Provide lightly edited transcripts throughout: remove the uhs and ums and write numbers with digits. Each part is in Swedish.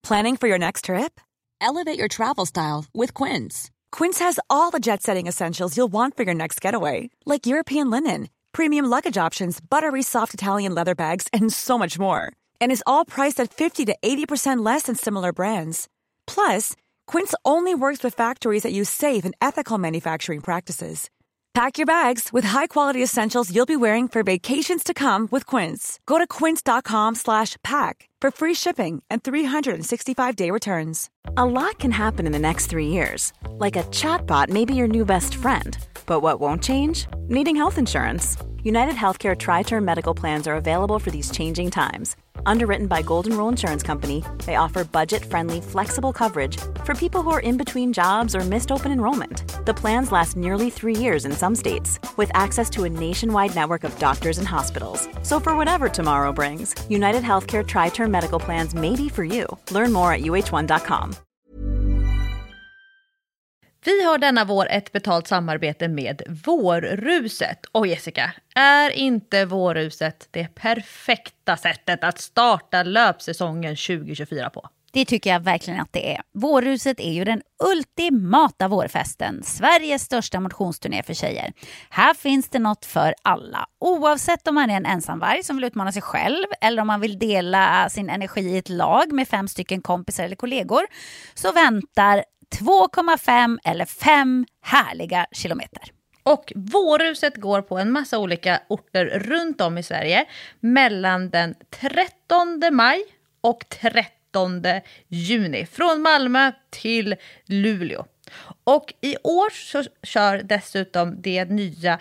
Planning for your next trip? Elevate your travel style with Quince. Quince has all the jet-setting essentials you'll want for your next getaway, like European linen, premium luggage options, buttery soft Italian leather bags, and so much more. And is all priced at 50 to 80% less than similar brands. Plus, Quince only works with factories that use safe and ethical manufacturing practices. Pack your bags with high-quality essentials you'll be wearing for vacations to come with Quince. Go to quince.com/pack for free shipping and 365-day returns. A lot can happen in the next 3 years. Like a chatbot may be your new best friend. But what won't change? Needing health insurance. United Healthcare Tri-Term Medical Plans are available for these changing times. Underwritten by Golden Rule Insurance Company, they offer budget-friendly, flexible coverage for people who are in between jobs or missed open enrollment. The plans last nearly 3 years in some states, with access to a nationwide network of doctors and hospitals. So for whatever tomorrow brings, United Healthcare Tri-Term Medical Plans may be for you. Learn more at uh1.com. Vi har denna vår ett betalt samarbete med Vårruset. Och Jessica, är inte Vårruset det perfekta sättet att starta löpsäsongen 2024 på? Det tycker jag verkligen att det är. Vårruset är ju den ultimata vårfesten. Sveriges största motionsturné för tjejer. Här finns det något för alla. Oavsett om man är en ensamvarg som vill utmana sig själv eller om man vill dela sin energi i ett lag med 5 stycken kompisar eller kollegor, så väntar 2,5 eller 5 härliga kilometer. Och Vårruset går på en massa olika orter runt om i Sverige mellan den 13 maj och 13 juni. Från Malmö till Luleå. Och i år så kör dessutom det nya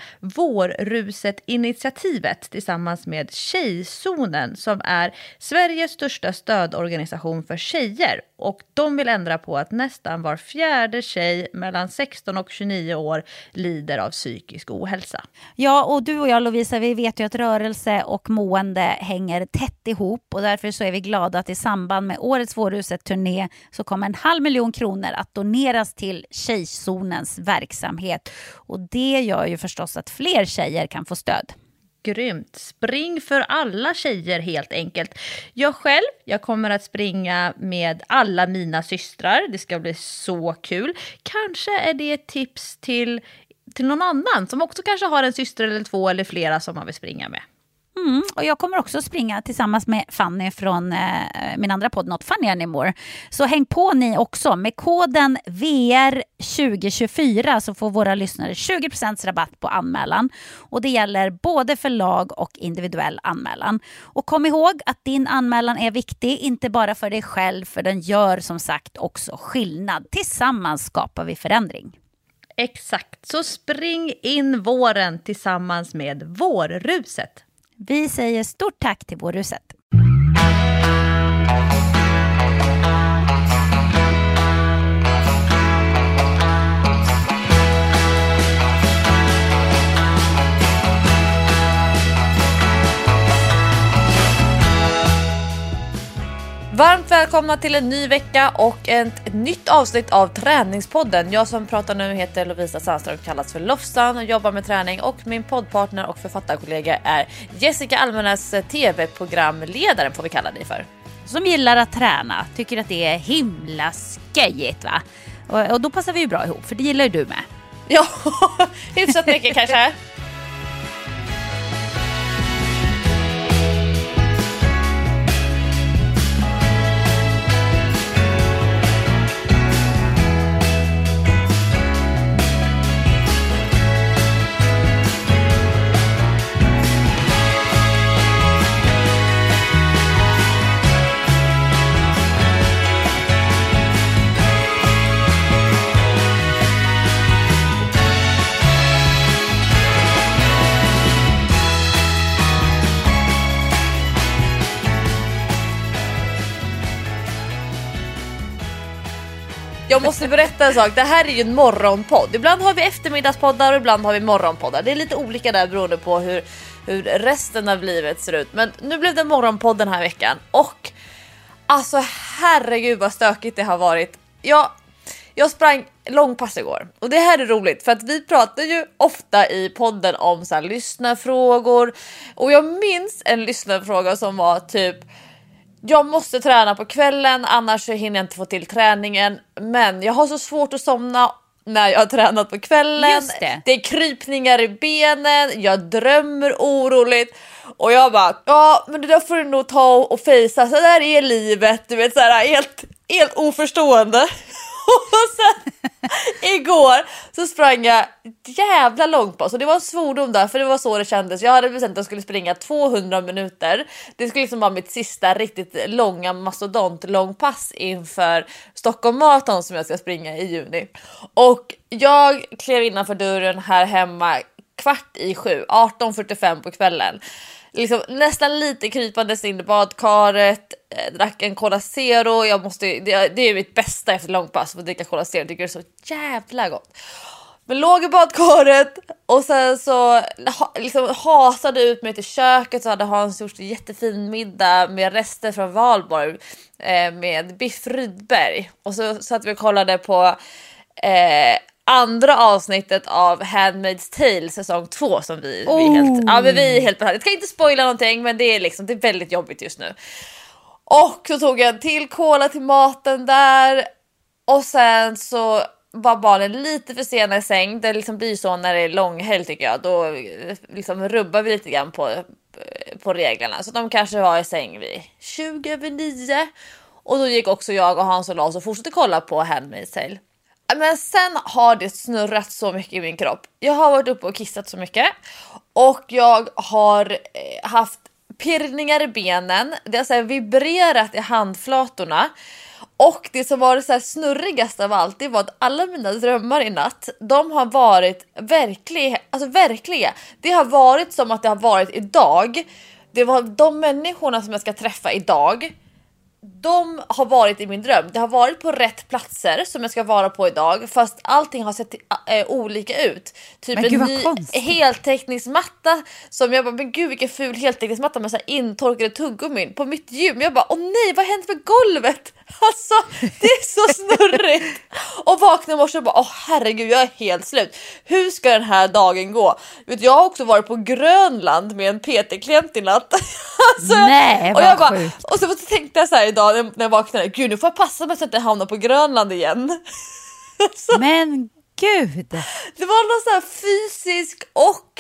Vårruset-initiativet tillsammans med Tjejzonen, som är Sveriges största stödorganisation för tjejer. Och de vill ändra på att nästan var 4:e tjej mellan 16 och 29 år lider av psykisk ohälsa. Ja, och du och jag, Lovisa, vi vet ju att rörelse och mående hänger tätt ihop, och därför så är vi glada att i samband med årets Vårruset-turné så kommer 500 000 kronor att doneras till Tjejzonens verksamhet. Och det gör ju förstås att fler tjejer kan få stöd. Grymt. Spring för alla tjejer helt enkelt. Jag kommer att springa med alla mina systrar. Det ska bli så kul. Kanske är det ett tips till någon annan som också kanske har en syster eller 2 eller flera som man vill springa med. Och jag kommer också springa tillsammans med Fanny från min andra podd Not Funny Anymore. Så häng på ni också. Med koden VR2024 så får våra lyssnare 20% rabatt på anmälan. Och det gäller både för lag och individuell anmälan. Och kom ihåg att din anmälan är viktig, inte bara för dig själv, för den gör som sagt också skillnad. Tillsammans skapar vi förändring. Exakt, så spring in våren tillsammans med Vårruset. Vi säger stort tack till Vårruset. Varmt välkomna till en ny vecka och ett nytt avsnitt av Träningspodden. Jag som pratar nu heter Lovisa Sandström, kallas för Lofsan och jobbar med träning, och min poddpartner och författarkollega är Jessica Almenäs, tv-programledaren får vi kalla dig för. Som gillar att träna, tycker att det är himla skejigt, va? Och då passar vi ju bra ihop, för det gillar ju du med. Ja, hyfsat mycket kanske. Jag måste berätta en sak. Det här är ju en morgonpodd. Ibland har vi eftermiddagspoddar och ibland har vi morgonpoddar. Det är lite olika där beroende på hur resten av livet ser ut. Men nu blev det morgonpodd den här veckan. Och alltså herregud vad stökigt det har varit. Jag sprang långpass igår. Och det här är roligt för att vi pratar ju ofta i podden om så här lyssnarfrågor. Och jag minns en lyssnarfråga som var typ: jag måste träna på kvällen, annars så hinner jag inte få till träningen. Men jag har så svårt att somna när jag har tränat på kvällen. Just det. Det är krypningar i benen, jag drömmer oroligt. Och jag bara, ja men det där får du nog ta och fejsa. Så där är livet, du vet, så här, helt oförstående. Och sen igår så sprang jag jävla långt på. Så det var en svordom där, för det var så det kändes. Jag hade bestämt att jag skulle springa 200 minuter. Det skulle liksom vara mitt sista riktigt långa mastodont-långpass inför Stockholm Marathon som jag ska springa i juni. Och jag klev innanför dörren här hemma 6:15, 18:45 på kvällen. Liksom, nästan lite krypandes in i badkaret, drack en Cola Zero. Det är mitt bästa efter långpass att dricka Cola Zero. Jag tycker det är så jävla gott. Men låg i badkaret och sen så liksom hasade ut mig till köket, så hade Hans gjort en jättefin middag med rester från Valborg med Biff Rydberg. Och så satt vi och kollade på andra avsnittet av Handmaid's Tale säsong 2 som vi är helt jag ska inte spoila någonting, men det är väldigt jobbigt just nu. Och så tog jag en till cola till maten där, och sen så var barnen lite för sena i säng. Det liksom blir så när det är långhelg, tycker jag. Då liksom rubbar vi lite grann på reglerna. Så de kanske var i säng vid 20:09. Och då gick också jag och Hans och Lars och fortsatte kolla på Handmaid's Tale. Men sen har det snurrat så mycket i min kropp. Jag har varit uppe och kissat så mycket. Och jag har haft pirrningar i benen. Det har så här vibrerat i handflatorna. Och det som var det så här snurrigast av allt, det var att alla mina drömmar i natt, de har varit verkliga. Det har varit som att det har varit idag. Det var de människorna som jag ska träffa idag. De har varit i min dröm. Det har varit på rätt platser som jag ska vara på idag, fast allting har sett olika ut. Typ men gud, en ny heltäckningsmatta som jag bara, men gud vilken ful heltäckningsmatta med så här intorkade tuggummin på mitt gym. Jag bara, åh nej, vad händer med golvet? Alltså, det är så snurrigt. Och vaknade i morse och bara, åh herregud, jag är helt slut. Hur ska den här dagen gå? Vet, jag har också varit på Grönland med en PT-klient i natt. Alltså, nej, vad och jag bara, sjukt. och så tänkte jag så här idag när jag vaknade, gud nu får jag passa mig så att jag hamnar på Grönland igen. Så, men gud. det var någon så här fysisk och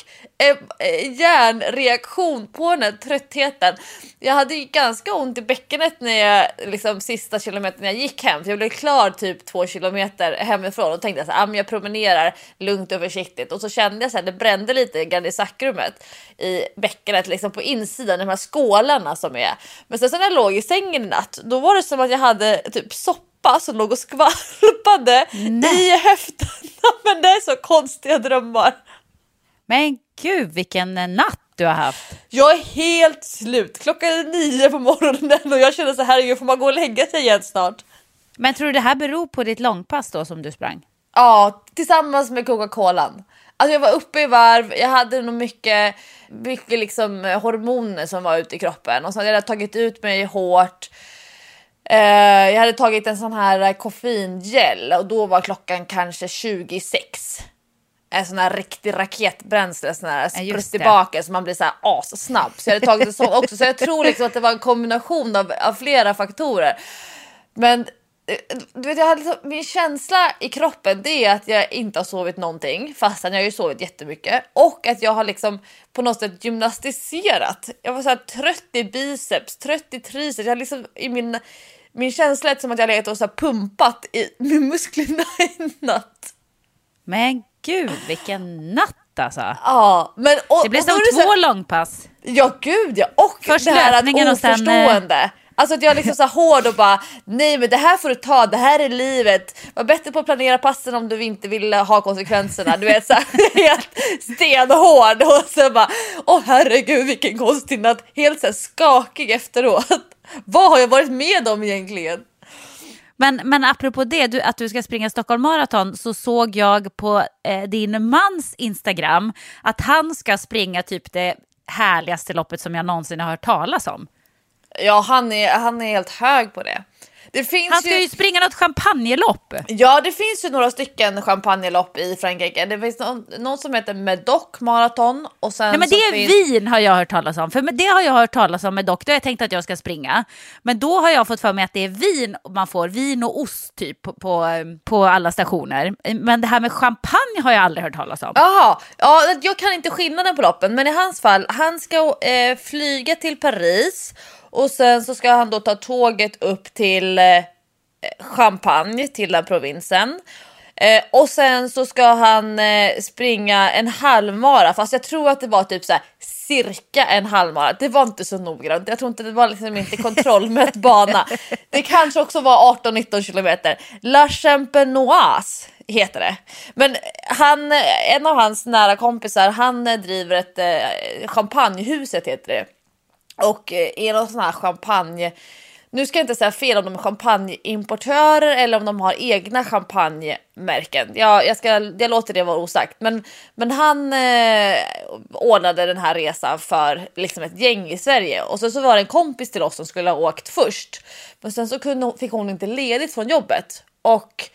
hjärnreaktion på den här tröttheten. Jag hade ju ganska ont i bäckenet när jag liksom sista kilometern jag gick hem, för jag blev klar typ 2 kilometer hemifrån och tänkte så här, jag promenerar lugnt och försiktigt, och så kände jag så här, det brände lite i sacrumet i bäckenet liksom på insidan, de här skålarna som är. Men sen när jag låg i sängen i natt, då var det som att jag hade typ soppa som låg och skvalpade i höfterna. Men det är så konstiga drömmar. Men gud, vilken natt du har haft. Jag är helt slut. Klockan är 9 på morgonen och jag känner så här, får man gå och lägga sig igen snart? Men tror du det här beror på ditt långpass då som du sprang? Ja, tillsammans med Coca-Colan. Alltså jag var uppe i varv, jag hade nog mycket liksom hormoner som var ute i kroppen. Och så hade jag tagit ut mig hårt. Jag hade tagit en sån här koffeingel och då var klockan kanske 26. En sån här riktig raketbränsle, sån här sprutt tillbaka så man blir så här snabb. Så jag hade tagit en sån också. Så jag tror liksom att det var en kombination av flera faktorer. Men du vet, jag hade liksom, min känsla i kroppen, det är att jag inte har sovit någonting, fastän jag har ju sovit jättemycket. Och att jag har liksom på något sätt gymnastiserat. Jag var så här trött i biceps, trött i triceps. Jag liksom i min känsla är som att jag har legat och så här pumpat med musklerna i natt. Men gud, vilken natt alltså. Ja, men det blir som 2 långpass. Ja, gud ja. Och först det här att och oförstående. sen, alltså att jag liksom så här hård och bara, nej men det här får du ta, det här är livet. Var bättre på att planera passen om du inte vill ha konsekvenserna. Du vet så här, helt stenhård. Och så bara, herregud vilken konstig natt. Helt så här skakig efteråt. Vad har jag varit med om egentligen? Men apropå det, att du ska springa Stockholm Marathon, så såg jag på din mans Instagram att han ska springa typ det härligaste loppet som jag någonsin har hört talas om. Ja, han är helt hög på det. Han ska ju springa något champagnelopp. Ja, det finns ju några stycken champagnelopp i Frankrike. Det finns någon som heter Medoc maraton. Och sen nej, men det är Wien har jag hört talas om. För det har jag hört talas om Medoc. Då har jag tänkt att jag ska springa. Men då har jag fått för mig att det är vin. Man får vin och ost typ på alla stationer. Men det här med champagne har jag aldrig hört talas om. Jaha, ja, jag kan inte skillnaden på loppen. Men i hans fall, han ska flyga till Paris. Och sen så ska han då ta tåget upp till Champagne, till den provinsen. Och sen så ska han springa en halvmara. Fast jag tror att det var typ så här, cirka en halvmara. Det var inte så noggrant. Jag tror inte det var liksom inte kontrollmätt bana. Det kanske också var 18-19 kilometer. La Champenoise heter det. Men en av hans nära kompisar, han driver ett champagnehuset heter det. Och är någon sån här champagne. Nu ska jag inte säga fel om de är champagneimportörer eller om de har egna champagnemärken. Jag låter det vara osagt. Men han ordnade den här resan för liksom ett gäng i Sverige. Och så var det en kompis till oss som skulle ha åkt först. Men sen så fick hon inte ledigt från jobbet. Och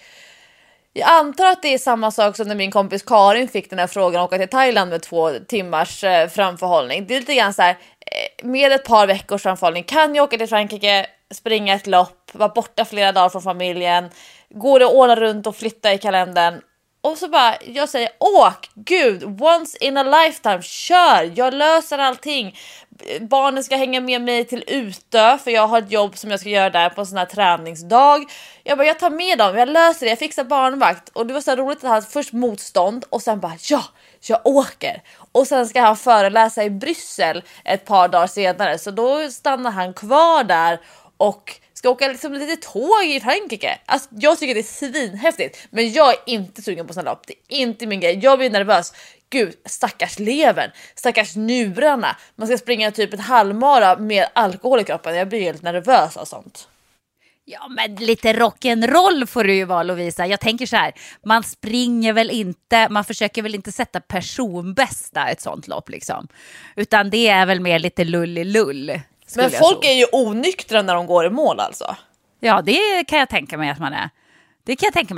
jag antar att det är samma sak som när min kompis Karin fick den här frågan och åka till Thailand med 2 timmars framförhållning. Det är lite grann så här, med ett par veckors framförhållning kan jag åka till Frankrike, springa ett lopp, vara borta flera dagar från familjen, går det att ordna runt och flytta i kalendern. Och så bara, jag säger, åk, gud, once in a lifetime, kör, jag löser allting. Barnen ska hänga med mig till Utö, för jag har ett jobb som jag ska göra där på en sån här träningsdag. Jag tar med dem, jag löser det, jag fixar barnvakt. Och det var så roligt att han hade först motstånd och sen bara, ja, jag åker. Och sen ska han föreläsa i Bryssel ett par dagar senare. Så då stannar han kvar där och ska åka liksom lite tåg i Frankrike. Alltså, jag tycker det är svinhäftigt. Men jag är inte sugen på sådana lopp. Det är inte min grej. Jag blir nervös. Gud, stackars levern. Stackars njurarna. Man ska springa typ ett halvmara med alkohol i kroppen. Jag blir helt nervös av sånt. Ja, men lite rock'n'roll får du ju vara, Lovisa. Jag tänker så här, man springer väl inte, man försöker väl inte sätta personbästa ett sånt lopp liksom. Utan det är väl mer lite lull. Men folk är ju onyktra när de går i mål alltså. Ja, det kan jag tänka mig att man är. Det är det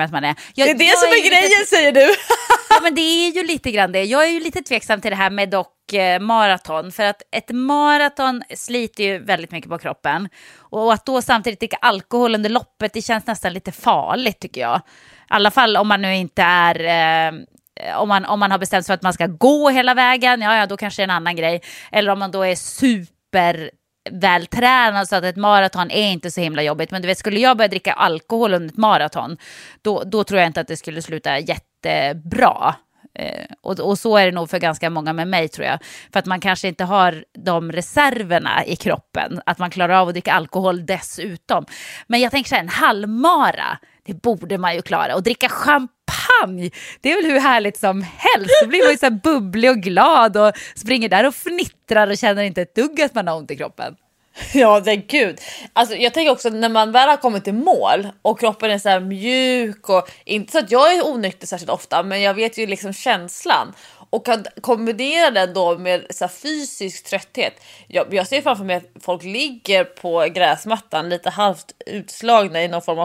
som är grejen, säger du. Ja, men det är ju lite grann det. Jag är ju lite tveksam till det här med dock maraton. För att ett maraton sliter ju väldigt mycket på kroppen. Och att då samtidigt dricka alkohol under loppet, det känns nästan lite farligt tycker jag. I alla fall om man nu inte är... Om man har bestämt sig för att man ska gå hela vägen, ja då kanske det är en annan grej. Eller om man då är super vältränad så att ett maraton är inte så himla jobbigt. Men du vet, skulle jag börja dricka alkohol under ett maraton, då tror jag inte att det skulle sluta jättebra. Och så är det nog för ganska många med mig, tror jag. För att man kanske inte har de reserverna i kroppen, att man klarar av att dricka alkohol dessutom. Men jag tänker så här, en halvmara, det borde man ju klara. Och dricka champagne, det är väl hur härligt som helst. Då blir man ju så här bubblig och glad och springer där och fnittrar och känner inte ett dugg att man har ont i kroppen. Ja, det är gud. Alltså, jag tänker också när man väl har kommit till mål och kroppen är så här mjuk och inte så att jag är onykter särskilt ofta, men jag vet ju liksom känslan och kan kombinera den då med så här fysisk trötthet. Jag ser framför mig att folk ligger på gräsmattan lite halvt utslagna i någon form av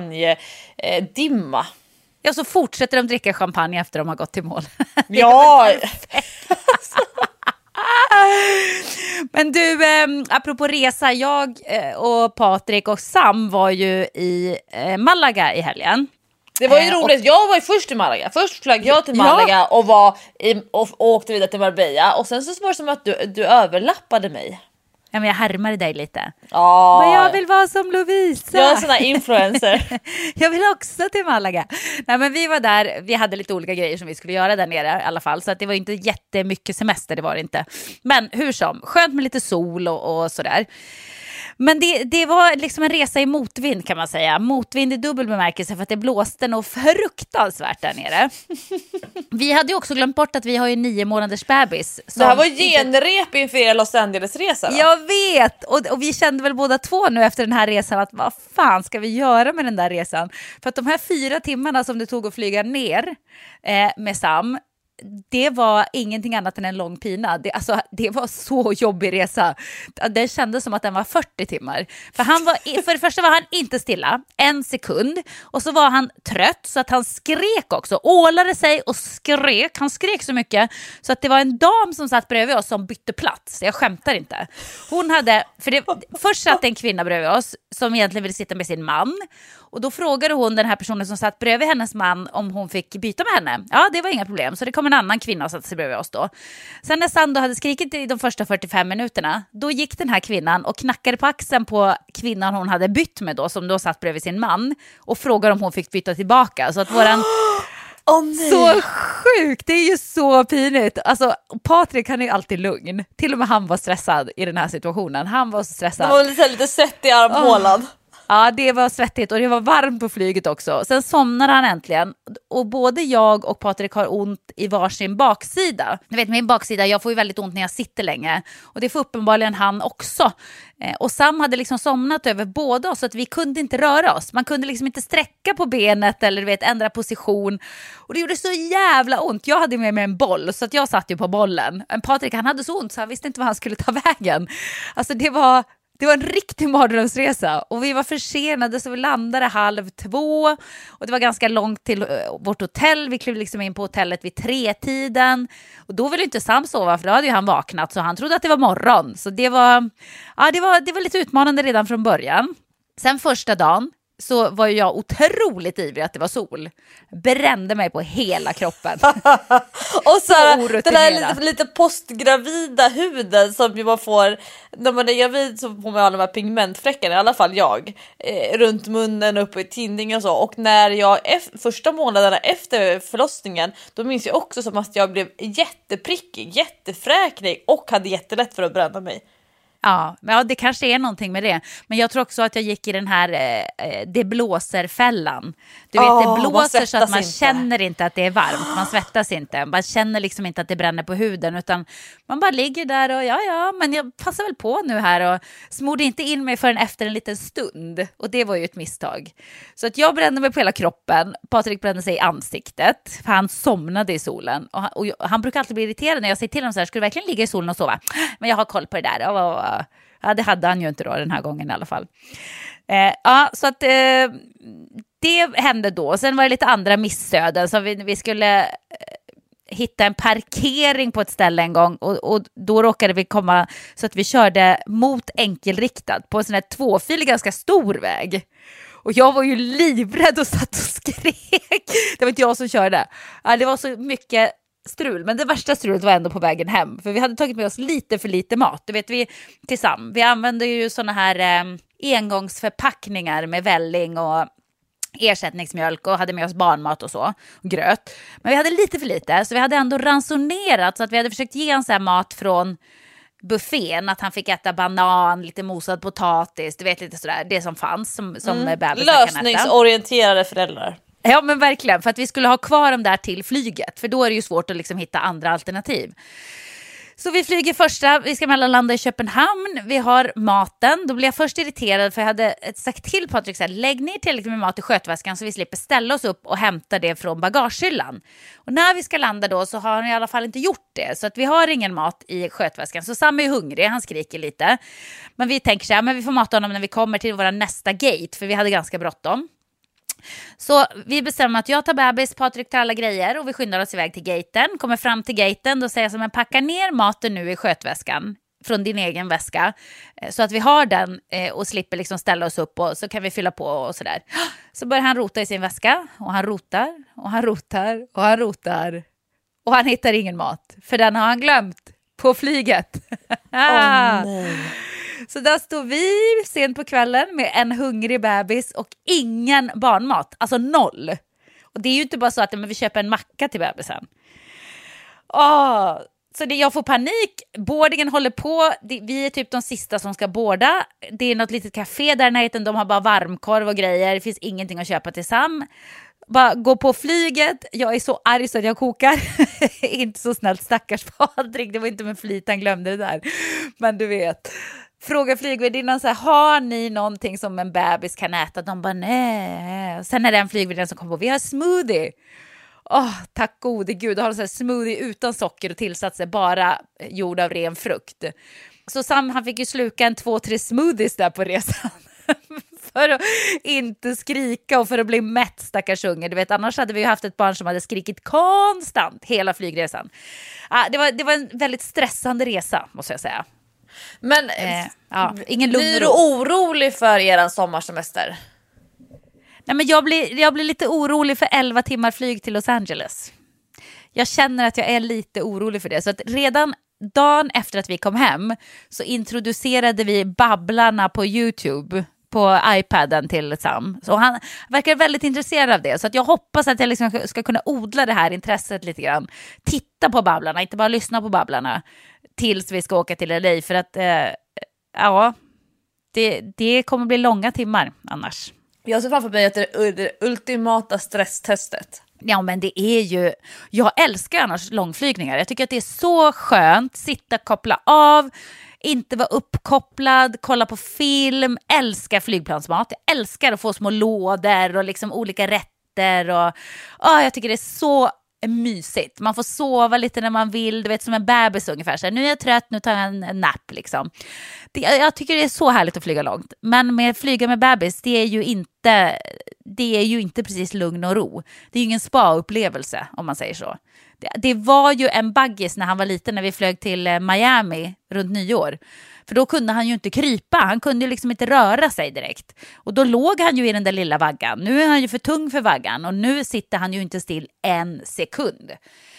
champagne-dimma. Ja, så fortsätter de dricka champagne efter de har gått till mål. Ja. Men du, apropå resa, jag och Patrik och Sam var ju i Malaga i helgen. Det var ju roligt, jag var ju först i Malaga. Först flög jag till Malaga och åkte vidare till Marbella. Och sen så var det som att du överlappade mig. Ja, men jag härmade dig lite. Ja. Men jag vill vara som Lovisa. Jag är en sån här influencer. Jag vill också till Malaga. Nej, men vi var där, vi hade lite olika grejer som vi skulle göra där nere i alla fall. Så att det var inte jättemycket semester, det var det inte. Men hur som, skönt med lite sol och sådär. Men det var liksom en resa i motvind kan man säga. Motvind i dubbel bemärkelse för att det blåste nog fruktansvärt där nere. Vi hade ju också glömt bort att vi har ju 9 månaders bebis. Det här var genrep inför er Los Angeles-resa. Jag vet, och vi kände väl båda två nu efter den här resan att vad fan ska vi göra med den där resan? För att de här 4 timmarna som det tog att flyga ner med Sam, det var ingenting annat än en lång pina. Det var så jobbig resa. Det kändes som att den var 40 timmar. För det första var han inte stilla en sekund. Och så var han trött så att han skrek också. Ålade sig och skrek. Han skrek så mycket så att det var en dam som satt bredvid oss som bytte plats. Jag skämtar inte. Först satt en kvinna bredvid oss som egentligen ville sitta med sin man. Och då frågade hon den här personen som satt bredvid hennes man om hon fick byta med henne. Ja, det var inga problem. Så det kom en annan kvinna och satt sig bredvid oss då. Sen när Sando hade skrikit i de första 45 minuterna, då gick den här kvinnan och knackade på axeln på kvinnan hon hade bytt med då, som då satt bredvid sin man, och frågade om hon fick byta tillbaka. Så att våran... Så sjukt, det är ju så pinigt. Alltså, Patrik, han är ju alltid lugn. Till och med han var stressad i den här situationen. Han var så stressad. Det var lite sett i armhålan. Ja, det var svettigt och det var varmt på flyget också. Sen somnade han äntligen. Och både jag och Patrik har ont i varsin baksida. Du vet, min baksida, jag får ju väldigt ont när jag sitter länge. Och det får uppenbarligen han också. Och Sam hade liksom somnat över båda oss så att vi kunde inte röra oss. Man kunde liksom inte sträcka på benet eller ändra position. Och det gjorde så jävla ont. Jag hade med mig en boll så att jag satt ju på bollen. Patrik, han hade så ont så han visste inte vad han skulle ta vägen. Alltså det var en riktig mardrömsresa och vi var försenade så vi landade 1:30 och det var ganska långt till vårt hotell. Vi klev liksom in på hotellet vid 3-tiden och då ville inte Sam sova för då hade ju han vaknat så han trodde att det var morgon. Så det var lite utmanande redan från början. Sen första dagen så var jag otroligt ivrig att det var sol. Brände mig på hela kroppen. Och så här, den där lite postgravida huden som man får när man är gravid, så får man alla de här pigmentfläckarna, i alla fall jag, runt munnen, uppe i tinning och så. Och när jag första månaderna efter förlossningen, då minns jag också som att jag blev jätteprickig, jättefräknig och hade jättelätt för att bränna mig. Ja, det kanske är någonting med det. Men jag tror också att jag gick i den här det blåser-fällan. Du vet, det blåser så att man känner inte att det är varmt. Man svettas inte. Man känner liksom inte att det bränner på huden. Utan man bara ligger där och men jag passar väl på nu här. Och smorde inte in mig förrän efter en liten stund. Och det var ju ett misstag. Så att jag brände mig på hela kroppen. Patrik brände sig i ansiktet. För han somnade i solen. Och han brukar alltid bli irriterad när jag säger till honom så här: ska du verkligen ligga i solen och sova? Men jag har koll på det där. Ja, det hade han ju inte då den här gången i alla fall. Så att det hände då. Sen var det lite andra missöden. Så vi skulle hitta en parkering på ett ställe en gång. Och då råkade vi komma så att vi körde mot enkelriktad på en sån här tvåfilig ganska stor väg. Och jag var ju livrädd och satt och skrek. Det var inte jag som körde. Det var så mycket strul, men det värsta strulet var ändå på vägen hem, för vi hade tagit med oss lite för lite mat. Du vet, vi använde ju såna här engångsförpackningar med välling och ersättningsmjölk och hade med oss barnmat och så, och gröt. Men vi hade lite för lite, så vi hade ändå ransonerat, så att vi hade försökt ge en sån här mat från buffén, att han fick äta banan, lite mosad potatis, du vet, lite sådär, det som fanns som bebisar. Lösningsorienterade föräldrar. Ja, men verkligen, för att vi skulle ha kvar dem där till flyget, för då är det ju svårt att liksom hitta andra alternativ. Så vi flyger första, vi ska mellanlanda i Köpenhamn, vi har maten. Då blir jag först irriterad för jag hade sagt till Patrik så här: lägg ner tillräckligt med mat i skötväskan så vi slipper ställa oss upp och hämta det från bagagehyllan. Och när vi ska landa då så har han i alla fall inte gjort det, så att vi har ingen mat i skötväskan. Så Sam är ju hungrig, han skriker lite. Men vi tänker så här, men vi får mata honom när vi kommer till våra nästa gate, för vi hade ganska bråttom. Så vi bestämmer att jag tar bebis, Patrik tar alla grejer och vi skyndar oss iväg till gaten. Kommer fram till gaten, då säger jag som en: packa ner maten nu i skötväskan från din egen väska, så att vi har den och slipper liksom ställa oss upp, och så kan vi fylla på och sådär. Så börjar han rota i sin väska, och han rotar och han rotar och han rotar, och han hittar ingen mat, för den har han glömt på flyget. Nej. Så där står vi sent på kvällen med en hungrig bebis och ingen barnmat. Alltså 0. Och det är ju inte bara så att vi köper en macka till bebisen. Så jag får panik. Boardingen håller på. Vi är typ de sista som ska boarda. Det är något litet café där i närheten. De har bara varmkorv och grejer. Det finns ingenting att köpa till Sam. Bara gå på flyget. Jag är så arg så att jag kokar. Inte så snällt, stackars Patrik. Det var inte med flit han glömde det där. Men du vet. Fråga flygvärdinnan så här: har ni någonting som en bebis kan äta? De bara nej. Sen är det en flygvärdinna som kommer på: vi har smoothie. tack gode gud. Jag har en sån här smoothie utan socker och tillsatser, bara gjord av ren frukt. Så Sam, han fick ju sluka 2-3 smoothies där på resan. För att inte skrika och för att bli mätt, stackars unge. Du vet, annars hade vi ju haft ett barn som hade skrikit konstant hela flygresan. Det var en väldigt stressande resa, måste jag säga. Men ingen lugn blir du orolig för er sommarsemester? Nej, men jag blir lite orolig för 11 timmar flyg till Los Angeles. Jag känner att jag är lite orolig för det. Så att redan dagen efter att vi kom hem så introducerade vi Babblarna på YouTube på iPaden till Sam. Så han verkar väldigt intresserad av det. Så att jag hoppas att jag liksom ska kunna odla det här intresset lite grann. Titta på Babblarna, inte bara lyssna på Babblarna tills vi ska åka till LA. För att det kommer bli långa timmar annars. Jag ser framför mig att det är det ultimata stresstestet. Ja, men det är ju... Jag älskar annars långflygningar. Jag tycker att det är så skönt. Sitta, koppla av, inte vara uppkopplad, kolla på film. Älskar flygplansmat. Jag älskar att få små lådor och liksom olika rätter. Och jag tycker det är så mysigt. Man får sova lite när man vill. Du vet, som en bebis ungefär. Så här, nu är jag trött, nu tar jag en nap liksom. Jag tycker det är så härligt att flyga långt. Men med flyga med bebis, det är ju inte precis lugn och ro. Det är ju ingen spa-upplevelse, om man säger så. Det var ju en baggis när han var liten, när vi flög till Miami runt nyår. För då kunde han ju inte krypa. Han kunde ju liksom inte röra sig direkt. Och då låg han ju i den där lilla vaggan. Nu är han ju för tung för vaggan. Och nu sitter han ju inte still en sekund.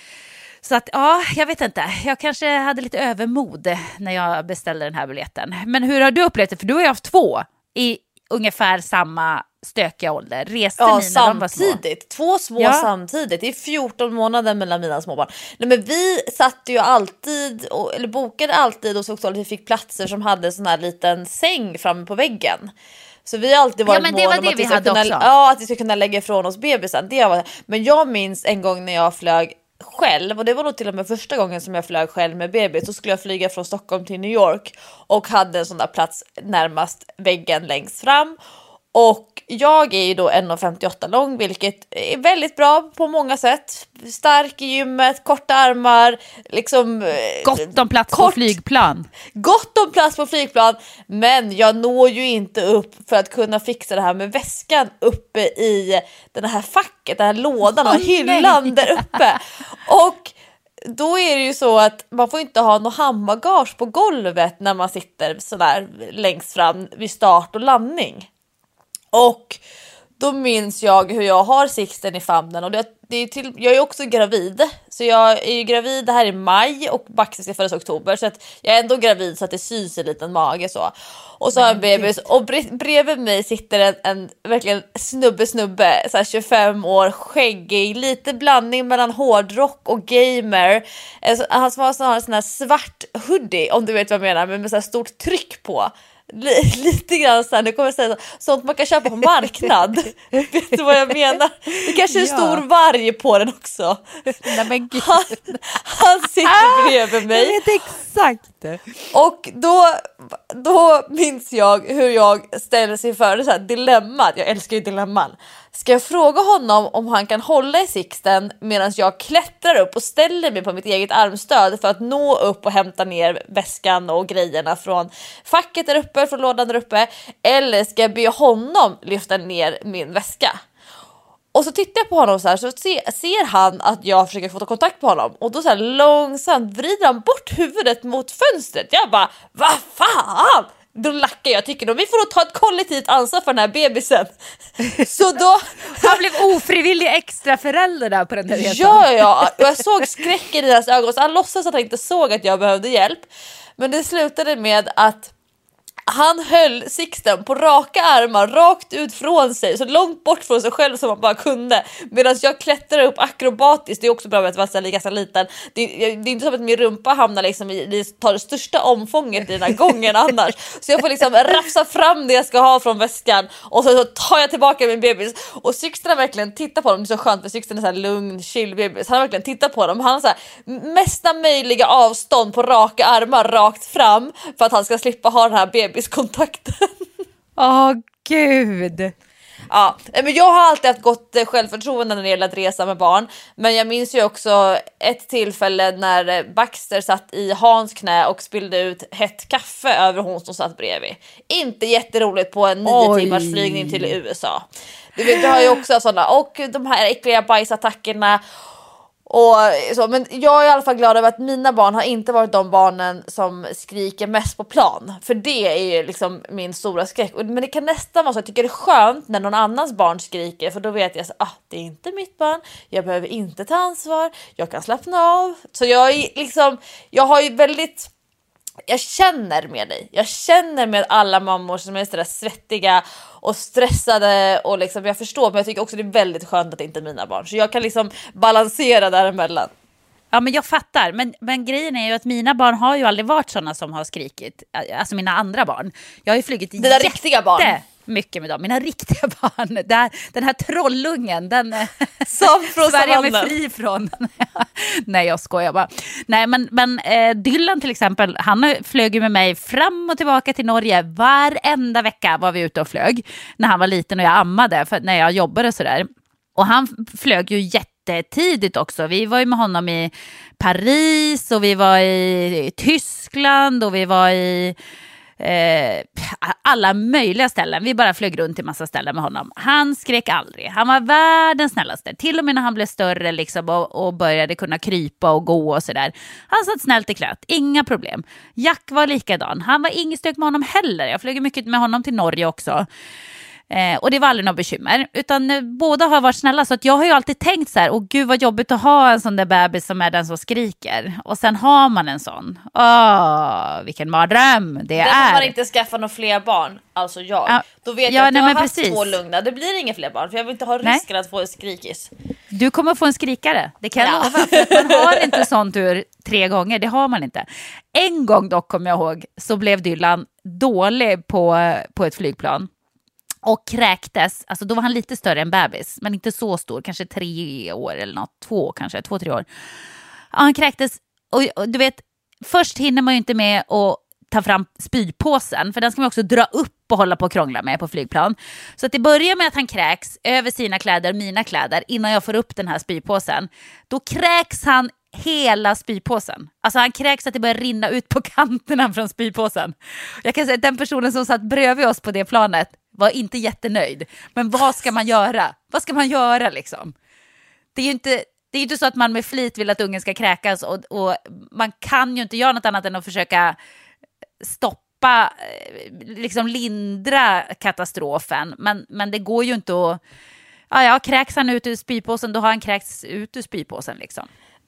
Så att jag vet inte. Jag kanske hade lite övermod när jag beställde den här biljetten. Men hur har du upplevt det? För du har ju haft 2 i ungefär samma stökiga ålder. Reste ni när de var små? Samtidigt. 2 små samtidigt. Det är 14 månader mellan mina småbarn. Nej, men vi satt ju alltid, eller bokade alltid och såg till att vi fick platser som hade sån här liten säng framme på väggen. Så vi har alltid varit mån om att vi ska kunna lägga ifrån oss bebisen. Men jag minns en gång när jag flög själv, och det var nog till och med första gången som jag flög själv med bebis, så skulle jag flyga från Stockholm till New York och hade en sån där plats närmast väggen längst fram. Och jag är ju då 1,58 lång, vilket är väldigt bra på många sätt. Stark i gymmet, korta armar, liksom... Gott om plats på flygplan. Gott om plats på flygplan, men jag når ju inte upp för att kunna fixa det här med väskan uppe i den här facket, den här lådan och hyllan där uppe. Och då är det ju så att man får inte ha något handbagage på golvet när man sitter sådär längst fram vid start och landning. Och då minns jag hur jag har Sixten i famnen, och jag är också gravid, så jag är ju gravid, det här är maj och Baxter ska födas i oktober, så att jag är ändå gravid så att det syns en liten mage så. Och så har jag en bebis, och bredvid mig sitter en verkligen snubbe så här 25 år, skäggig, lite blandning mellan hårdrock och gamer. Han som har sån här svart hoodie, om du vet vad jag menar, men med så här stort tryck på. Lite grann så här, nu kommer jag säga sånt man kan köpa på marknad. Vet du vad jag menar? Det kanske är en stor varg på den också. Nej, men Gud. Han sitter bredvid mig. Jag vet exakt. Och då minns jag hur jag ställer sig för det så här dilemmat. Jag älskar ju dilemman. Ska jag fråga honom om han kan hålla i Sixten medan jag klättrar upp och ställer mig på mitt eget armstöd för att nå upp och hämta ner väskan och grejerna från facket där uppe, från lådan där uppe, eller ska jag be honom lyfta ner min väska? Och så tittar jag på honom så här, så ser han att jag försöker få kontakt på honom, och då så här långsamt vrider han bort huvudet mot fönstret. Jag bara, vad fan? Då lackar jag, tycker vi får ta ett kollektivt ansvar för den här bebisen. Så då... Han blev ofrivillig extra förälder där på den här resan. Ja, och jag såg skräcken i deras ögon, så han låtsas att han inte såg att jag behövde hjälp. Men det slutade med att han höll Sixten på raka armar, rakt ut från sig, så långt bort från sig själv som man bara kunde, medan jag klättrar upp akrobatiskt. Det är också bra att vara ganska liten. Det är inte som att min rumpa hamnar liksom tar det största omfånget i den här gången annars. Så jag får liksom rafsa fram det jag ska ha från väskan, och så tar jag tillbaka min bebis. Och Sixten har verkligen tittat på dem. Det är så skönt, för Sixten är så här lugn, chill bebis. Han har verkligen tittat på dem. Han har så här mesta möjliga avstånd på raka armar rakt fram för att han ska slippa ha den här bebiskontakten. Åh, gud. Ja, men jag har alltid haft gott självförtroende när det gäller att resa med barn. Men jag minns ju också ett tillfälle när Baxter satt i Hans knä och spillde ut hett kaffe över hon som satt bredvid. Inte jätteroligt på en 9 timmars flygning till USA. Du har ju också sådana, och de här äckliga bajsattackerna och så. Men jag är i alla fall glad över att mina barn har inte varit de barnen som skriker mest på plan. För det är ju liksom min stora skräck. Men det kan nästan vara så, jag tycker det är skönt när någon annans barn skriker. För då vet jag att det är inte mitt barn. Jag behöver inte ta ansvar. Jag kan slappna av. Så jag är liksom, jag har ju väldigt... Jag känner med dig. Jag känner med alla mammor som är sådär svettiga och stressade och liksom, jag förstår, men jag tycker också det är väldigt skönt att det inte är mina barn. Så jag kan liksom balansera däremellan. Ja, men jag fattar. Men grejen är ju att mina barn har ju aldrig varit sådana som har skrikit. Alltså mina andra barn. Jag har ju flugit det där riktiga barn. Mycket med dem. Mina riktiga barn. Den här trollungen. Den som från Sverige mig fri från. Nej, jag skojar bara. Nej, men Dylan till exempel, han flög ju med mig fram och tillbaka till Norge. Varenda vecka var vi ute och flög. När han var liten och jag ammade. För när jag jobbade sådär. Och han flög ju jättetidigt också. Vi var ju med honom i Paris och vi var i Tyskland och vi var i alla möjliga ställen. Vi bara flög runt till massa ställen med honom. Han skrek aldrig. Han var världens snällaste. Till och med när han blev större liksom, och började kunna krypa och gå och sådär. Han satt snällt i klöt. Inga problem. Jack var likadan. Han var ingen stök med honom heller. Jag flög mycket med honom till Norge också. Och det var aldrig något bekymmer. Utan båda har varit snälla. Så att jag har ju alltid tänkt så här: åh gud vad jobbigt att ha en sån där bebis som är den som skriker. Och sen har man en sån. Vilken mardröm det är. Om man inte skaffar några fler barn, alltså jag, då vet jag att jag har haft precis. 2 lugna. Det blir inga fler barn, för jag vill inte ha risken att få en skrikis. Du kommer få en skrikare, det kan jag lova. För att man har inte sånt 3 gånger, det har man inte. En gång dock, kommer jag ihåg, så blev Dylan dålig på ett flygplan. Och kräktes, alltså då var han lite större än bebis, men inte så stor, kanske 3 år eller något, 2-3 år. Ja, han kräktes, och du vet, först hinner man ju inte med att ta fram spypåsen, för den ska man också dra upp och hålla på och krångla med på flygplan. Så att det börjar med att han kräks över sina kläder, mina kläder, innan jag får upp den här spypåsen. Då kräks han hela spypåsen. Alltså han kräks att det börjar rinna ut på kanterna från spypåsen. Jag kan säga att den personen som satt bredvid oss på det planet var inte jättenöjd. Men vad ska man göra? Vad ska man göra liksom? Det är ju inte så att man med flit vill att ungen ska kräkas, och man kan ju inte göra något annat än att försöka stoppa, liksom lindra katastrofen. Men det går ju inte att... kräks han ut ur spypåsen, då har han kräkts ut ur spypåsen liksom.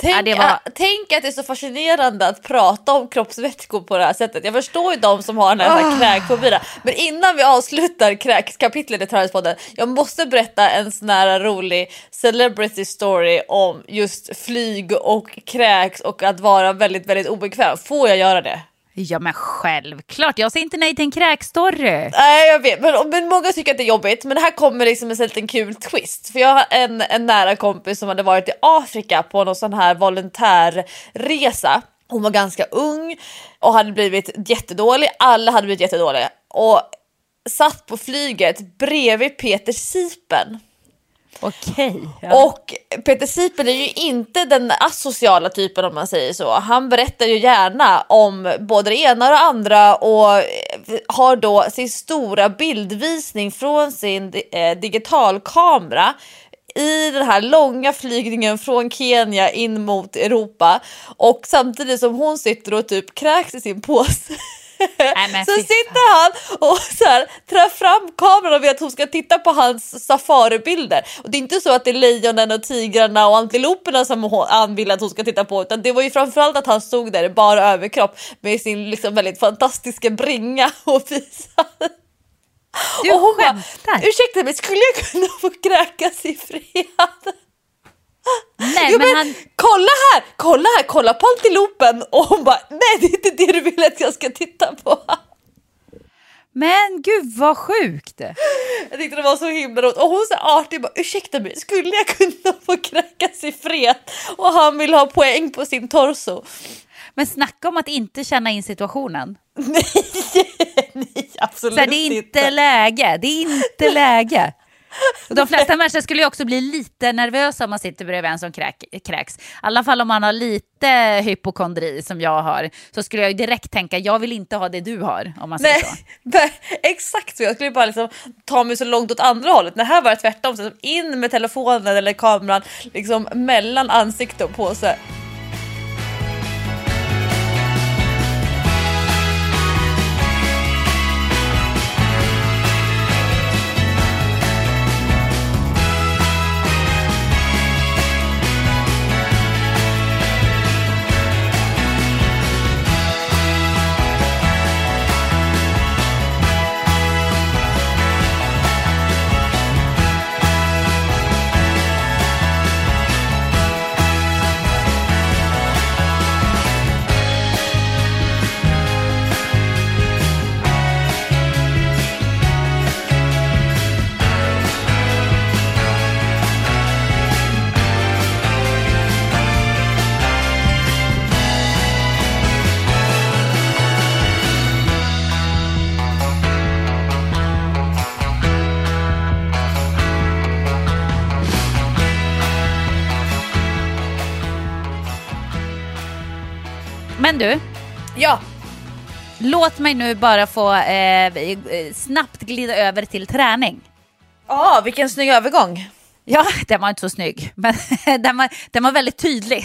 Tänk att det är så fascinerande att prata om kroppsvätskor på det här sättet. Jag förstår ju de som har den här kräkfobin. Men innan vi avslutar kräkskapitlet i Träningspodden, jag måste berätta en sån här rolig celebrity story om just flyg och kräks och att vara väldigt, väldigt obekväm. Får jag göra det? Ja, men självklart. Jag säger inte nej till en kräkstory. Nej, jag vet. Men många tycker att det är jobbigt. Men det här kommer liksom en liten kul twist. För jag har en nära kompis som hade varit i Afrika på någon sån här volontärresa. Hon var ganska ung och hade blivit jättedålig. Alla hade blivit jättedåliga. Och satt på flyget bredvid Peter Sipen. Okej. Ja. Och Peter Sipen är ju inte den asociala typen, om man säger så. Han berättar ju gärna om både det ena och det andra och har då sin stora bildvisning från sin digitalkamera i den här långa flygningen från Kenya in mot Europa. Och samtidigt som hon sitter och typ kräks i sin påse. Så sitter han och så här, drar fram kameran och vet att hon ska titta på hans safaribilder. Och det är inte så att det är lejonen och tigrarna och antiloperna som han vill att hon ska titta på, utan det var ju framförallt att han stod där i bara överkropp med sin liksom väldigt fantastiska bringa och visade. Du skämtar. Ursäkta mig, skulle jag kunna få kräkas i fred? Nej, men kolla på antilopen. Och hon bara, nej, det är inte det du vill att jag ska titta på. Men gud, vad sjukt. Jag tyckte det var så himla roligt. Och hon så artig, bara, ursäkta mig, skulle jag kunna få kräkas i fred? Och han vill ha poäng på sin torso. Men snacka om att inte känna in situationen. Nej, absolut så det är inte läge. Det är inte läge. Och de flesta människor skulle ju också bli lite nervösa om man sitter bredvid en som kräks. I alla fall om man har lite hypokondri som jag har, så skulle jag ju direkt tänka, jag vill inte ha det du har, om man säger så. Nej, exakt så. Jag skulle bara liksom ta mig så långt åt andra hållet. När här var det tvärtom, så in med telefonen eller kameran liksom mellan ansikte och påse. Men du, Ja, låt mig nu bara få snabbt glida över till träning. vilken snygg övergång. Ja, den var inte så snygg, men den var väldigt tydlig.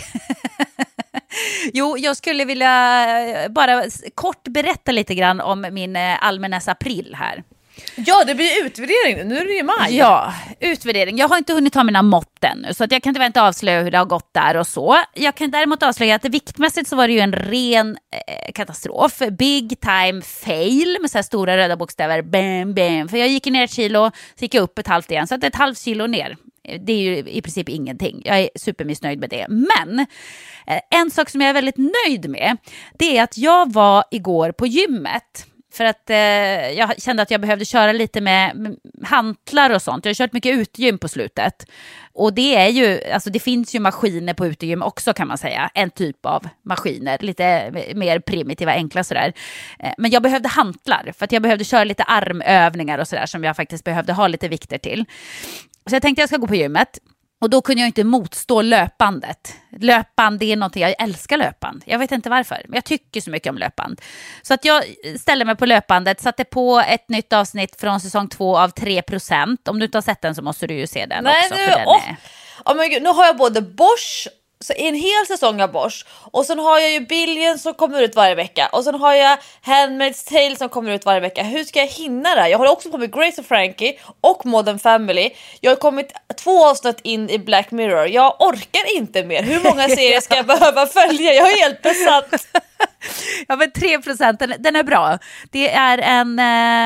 Jo, jag skulle vilja bara kort berätta lite grann om min Almenäs april här. Ja, det blir utvärdering. Nu är det ju maj. Ja, utvärdering. Jag har inte hunnit ta mina mått ännu, så att jag kan inte vänta avslöja hur det har gått där och så. Jag kan däremot avslöja att viktmässigt så var det ju en ren katastrof. Big time fail med så här stora röda bokstäver. Bam, bam. För jag gick ner 1 kilo, så gick jag upp 1,5 igen. Så att 1,5 kilo ner. Det är ju i princip ingenting. Jag är supermissnöjd med det. Men en sak som jag är väldigt nöjd med, det är att jag var igår på gymmet. För att jag kände att jag behövde köra lite med hantlar och sånt. Jag har kört mycket utegym på slutet. Och det är ju, alltså det finns ju maskiner på utegym också, kan man säga. En typ av maskiner, lite mer primitiva, enkla sådär. Men jag behövde hantlar för att jag behövde köra lite armövningar och sådär som jag faktiskt behövde ha lite vikter till. Så jag tänkte jag ska gå på gymmet. Och då kunde jag inte motstå löpandet. Löpband, det är någonting, jag älskar löpband. Jag vet inte varför, men jag tycker så mycket om löpband. Så att jag ställde mig på löpbandet, satte på ett nytt avsnitt från säsong 2 av 3%. Om du inte har sett den så måste du ju se den också. Nu, för den är... men gud, nu har jag både Bosch, så en hel säsong av Bosch, och sen har jag ju Billions som kommer ut varje vecka, och sen har jag Handmaid's Tale som kommer ut varje vecka. Hur ska jag hinna det? Jag har också på med Grace och Frankie och Modern Family. Jag har kommit 2 avsnitt in i Black Mirror. Jag orkar inte mer. Hur många serier ska jag behöva följa? Jag är helt besatt. Ja, men 3%, den är bra. Det är en...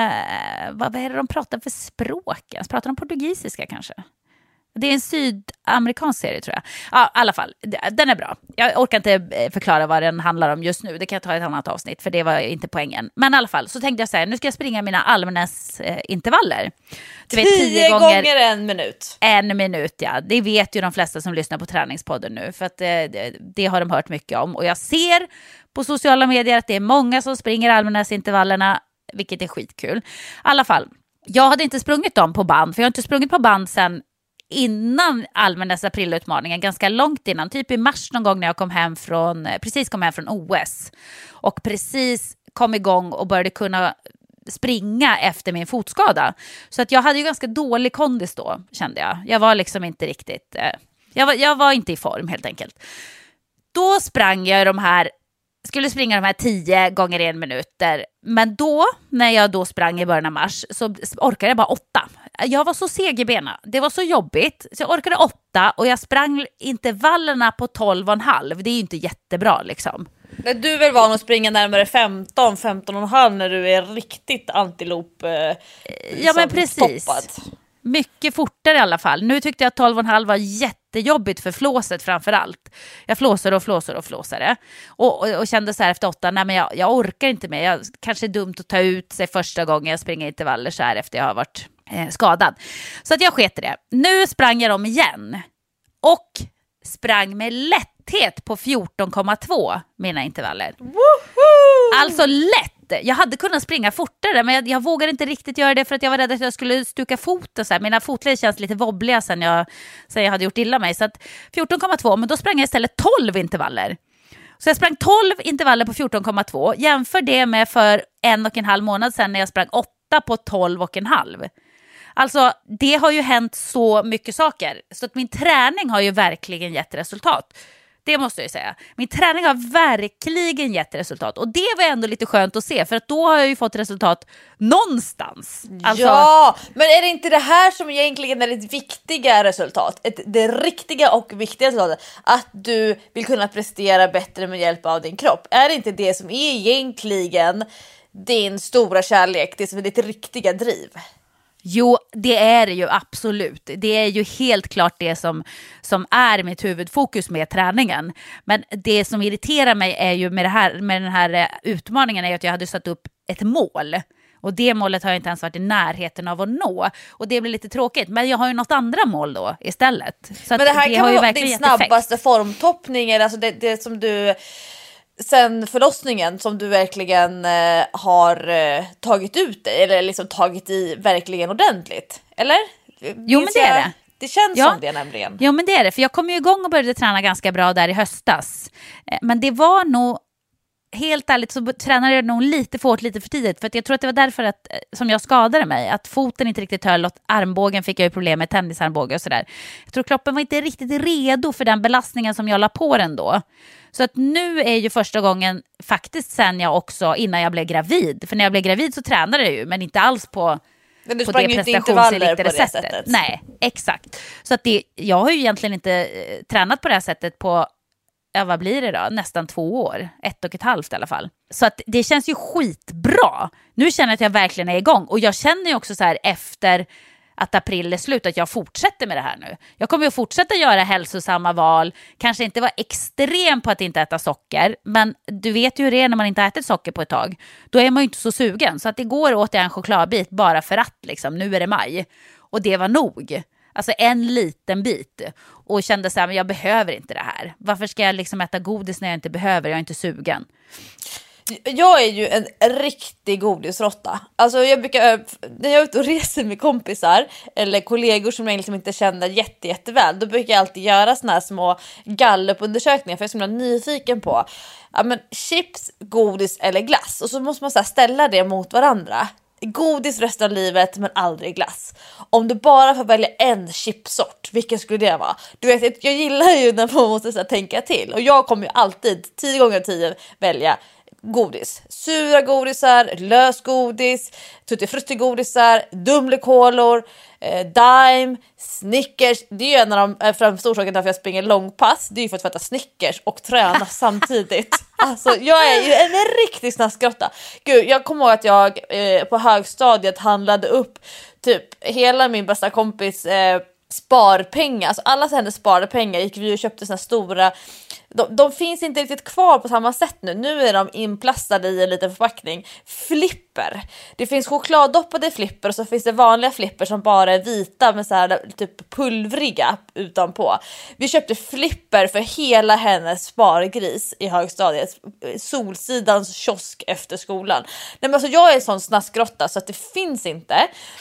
vad är det de pratar för språk? Pratar de portugisiska kanske? Det är en sydamerikansk serie, tror jag. Ja, i alla fall, den är bra. Jag orkar inte förklara vad den handlar om just nu. Det kan jag ta i ett annat avsnitt, för det var inte poängen. Men i alla fall, så tänkte jag säga, nu ska jag springa mina Almenäs intervaller. Du vet, 10 gånger 1 minut. 1 minut, ja. Det vet ju de flesta som lyssnar på träningspodden nu. För att det har de hört mycket om. Och jag ser på sociala medier att det är många som springer Almenäs intervallerna, vilket är skitkul. I alla fall, jag hade inte sprungit dem på band, för jag har inte sprungit på band sen innan Almenäs aprilutmaningen, ganska långt innan, typ i mars någon gång när jag precis kom hem från OS och precis kom igång och började kunna springa efter min fotskada. Så att jag hade ju ganska dålig kondis då, kände jag. Jag var liksom inte riktigt jag var inte i form, helt enkelt. Då sprang jag skulle springa de här 10 gånger 1 minuter. Men då, när jag då sprang i början av mars, så orkade jag bara 8. Jag var så seg i benen. Det var så jobbigt. Så jag orkade 8 och jag sprang intervallerna på 12,5. Det är ju inte jättebra liksom. Du är väl van att springa närmare 15,5 när du är riktigt antilop ja, men precis. Toppat. Mycket fortare i alla fall. Nu tyckte jag att 12,5 var jättejobbigt för flåset framför allt. Jag flåsade och kände så här efter 8, nej men jag orkar inte mer. Jag kanske är dumt att ta ut sig första gången jag springer intervaller så här efter jag har varit skadad. Så att jag sket i det. Nu sprang jag dem igen och sprang med lätthet på 14,2 mina intervaller. Woho! Alltså lätt. inte. Jag hade kunnat springa fortare, men jag vågade inte riktigt göra det för att jag var rädd att jag skulle stuka foten. Så här. Mina fotleder känns lite wobbliga sen jag hade gjort illa mig. Så att 14,2, men då sprang jag istället 12 intervaller. Så jag sprang 12 intervaller på 14,2. Jämför det med för 1,5 månad sedan när jag sprang 8 på 12,5. Alltså det har ju hänt så mycket saker. Så att min träning har ju verkligen gett resultat. Det måste jag ju säga. Min träning har verkligen gett resultat. Och det var ändå lite skönt att se. För att då har jag ju fått resultat någonstans. Alltså... Ja, men är det inte det här som egentligen är ett viktiga resultat? Det riktiga och viktiga resultatet. Att du vill kunna prestera bättre med hjälp av din kropp. Är det inte det som är egentligen din stora kärlek? Det som är ditt riktiga driv? Jo, det är det ju absolut. Det är ju helt klart det som är mitt huvudfokus med träningen. Men det som irriterar mig är ju med den här utmaningen är att jag hade satt upp ett mål. Och det målet har jag inte ens varit i närheten av att nå. Och det blir lite tråkigt. Men jag har ju något andra mål då istället. Så men det här kan vara din snabbaste effekt. Formtoppning. Eller alltså det som du... Sen förlossningen som du verkligen har tagit ut dig eller liksom tagit i verkligen ordentligt, eller? Jo, men det är det. Det känns som det nämligen. Jo, men det är det, för jag kom ju igång och började träna ganska bra där i höstas. Men det var nog, helt ärligt så tränade jag nog lite för tidigt. För att jag tror att det var därför som jag skadade mig. Att foten inte riktigt höll och armbågen fick jag ju problem med, tennisarmbåge och sådär. Jag tror kroppen var inte riktigt redo för den belastningen som jag la på den då. Så att nu är ju första gången faktiskt sen jag också, innan jag blev gravid. För när jag blev gravid så tränade jag ju, men inte alls på det prestationsinriktade sättet. Nej, exakt. Så att jag har ju egentligen inte tränat på det här sättet på, vad blir det då? Nästan 2 år. 1,5 i alla fall. Så att det känns ju skitbra. Nu känner jag att jag verkligen är igång. Och jag känner ju också så här efter att april är slut att jag fortsätter med det här nu. Jag kommer att fortsätta göra hälsosamma val. Kanske inte vara extrem på att inte äta socker. Men du vet ju hur det är när man inte ätit socker på ett tag. Då är man ju inte så sugen. Så att igår åt jag en chokladbit bara för att liksom, nu är det maj. Och det var nog. Alltså en liten bit. Och kände så här, men jag behöver inte det här. Varför ska jag liksom äta godis när jag inte behöver? Jag är inte sugen. Jag är ju en riktig godisrotta. Alltså jag brukar, när jag är ute och reser med kompisar eller kollegor som jag liksom inte känner jätteväl, då brukar jag alltid göra såna här små gallupundersökningar för jag är så nyfiken på men chips, godis eller glass. Och så måste man så här ställa det mot varandra. Godis resten av livet men aldrig glass. Om du bara får välja en chipsort, vilken skulle det vara? Du vet, jag gillar ju när man måste så här tänka till. Och jag kommer ju alltid 10 gånger 10 välja godis. Sura godisar, lösgodis, tuttifrutti-godisar, Dumlekolor, Dime, Snickers. Det är ju en av de främsta orsakerna till att jag springer långpass. Det är ju för att äta Snickers och träna samtidigt. Alltså jag är ju en riktig snaskgrotta. Gud, jag kommer ihåg att jag på högstadiet handlade upp typ hela min bästa kompis sparpengar. Alltså alla hennes sparade pengar gick vi och köpte såna stora. De finns inte riktigt kvar på samma sätt nu. Nu är de inplastade i en liten förpackning. Flipper. Det finns chokladdoppade flipper och så finns det vanliga flipper som bara är vita med så här typ pulvriga utanpå. Vi köpte flipper för hela hennes spargris i högstadiet. Solsidans kiosk efter skolan. Nej, men alltså jag är en sån snaskgrotta så att det finns inte.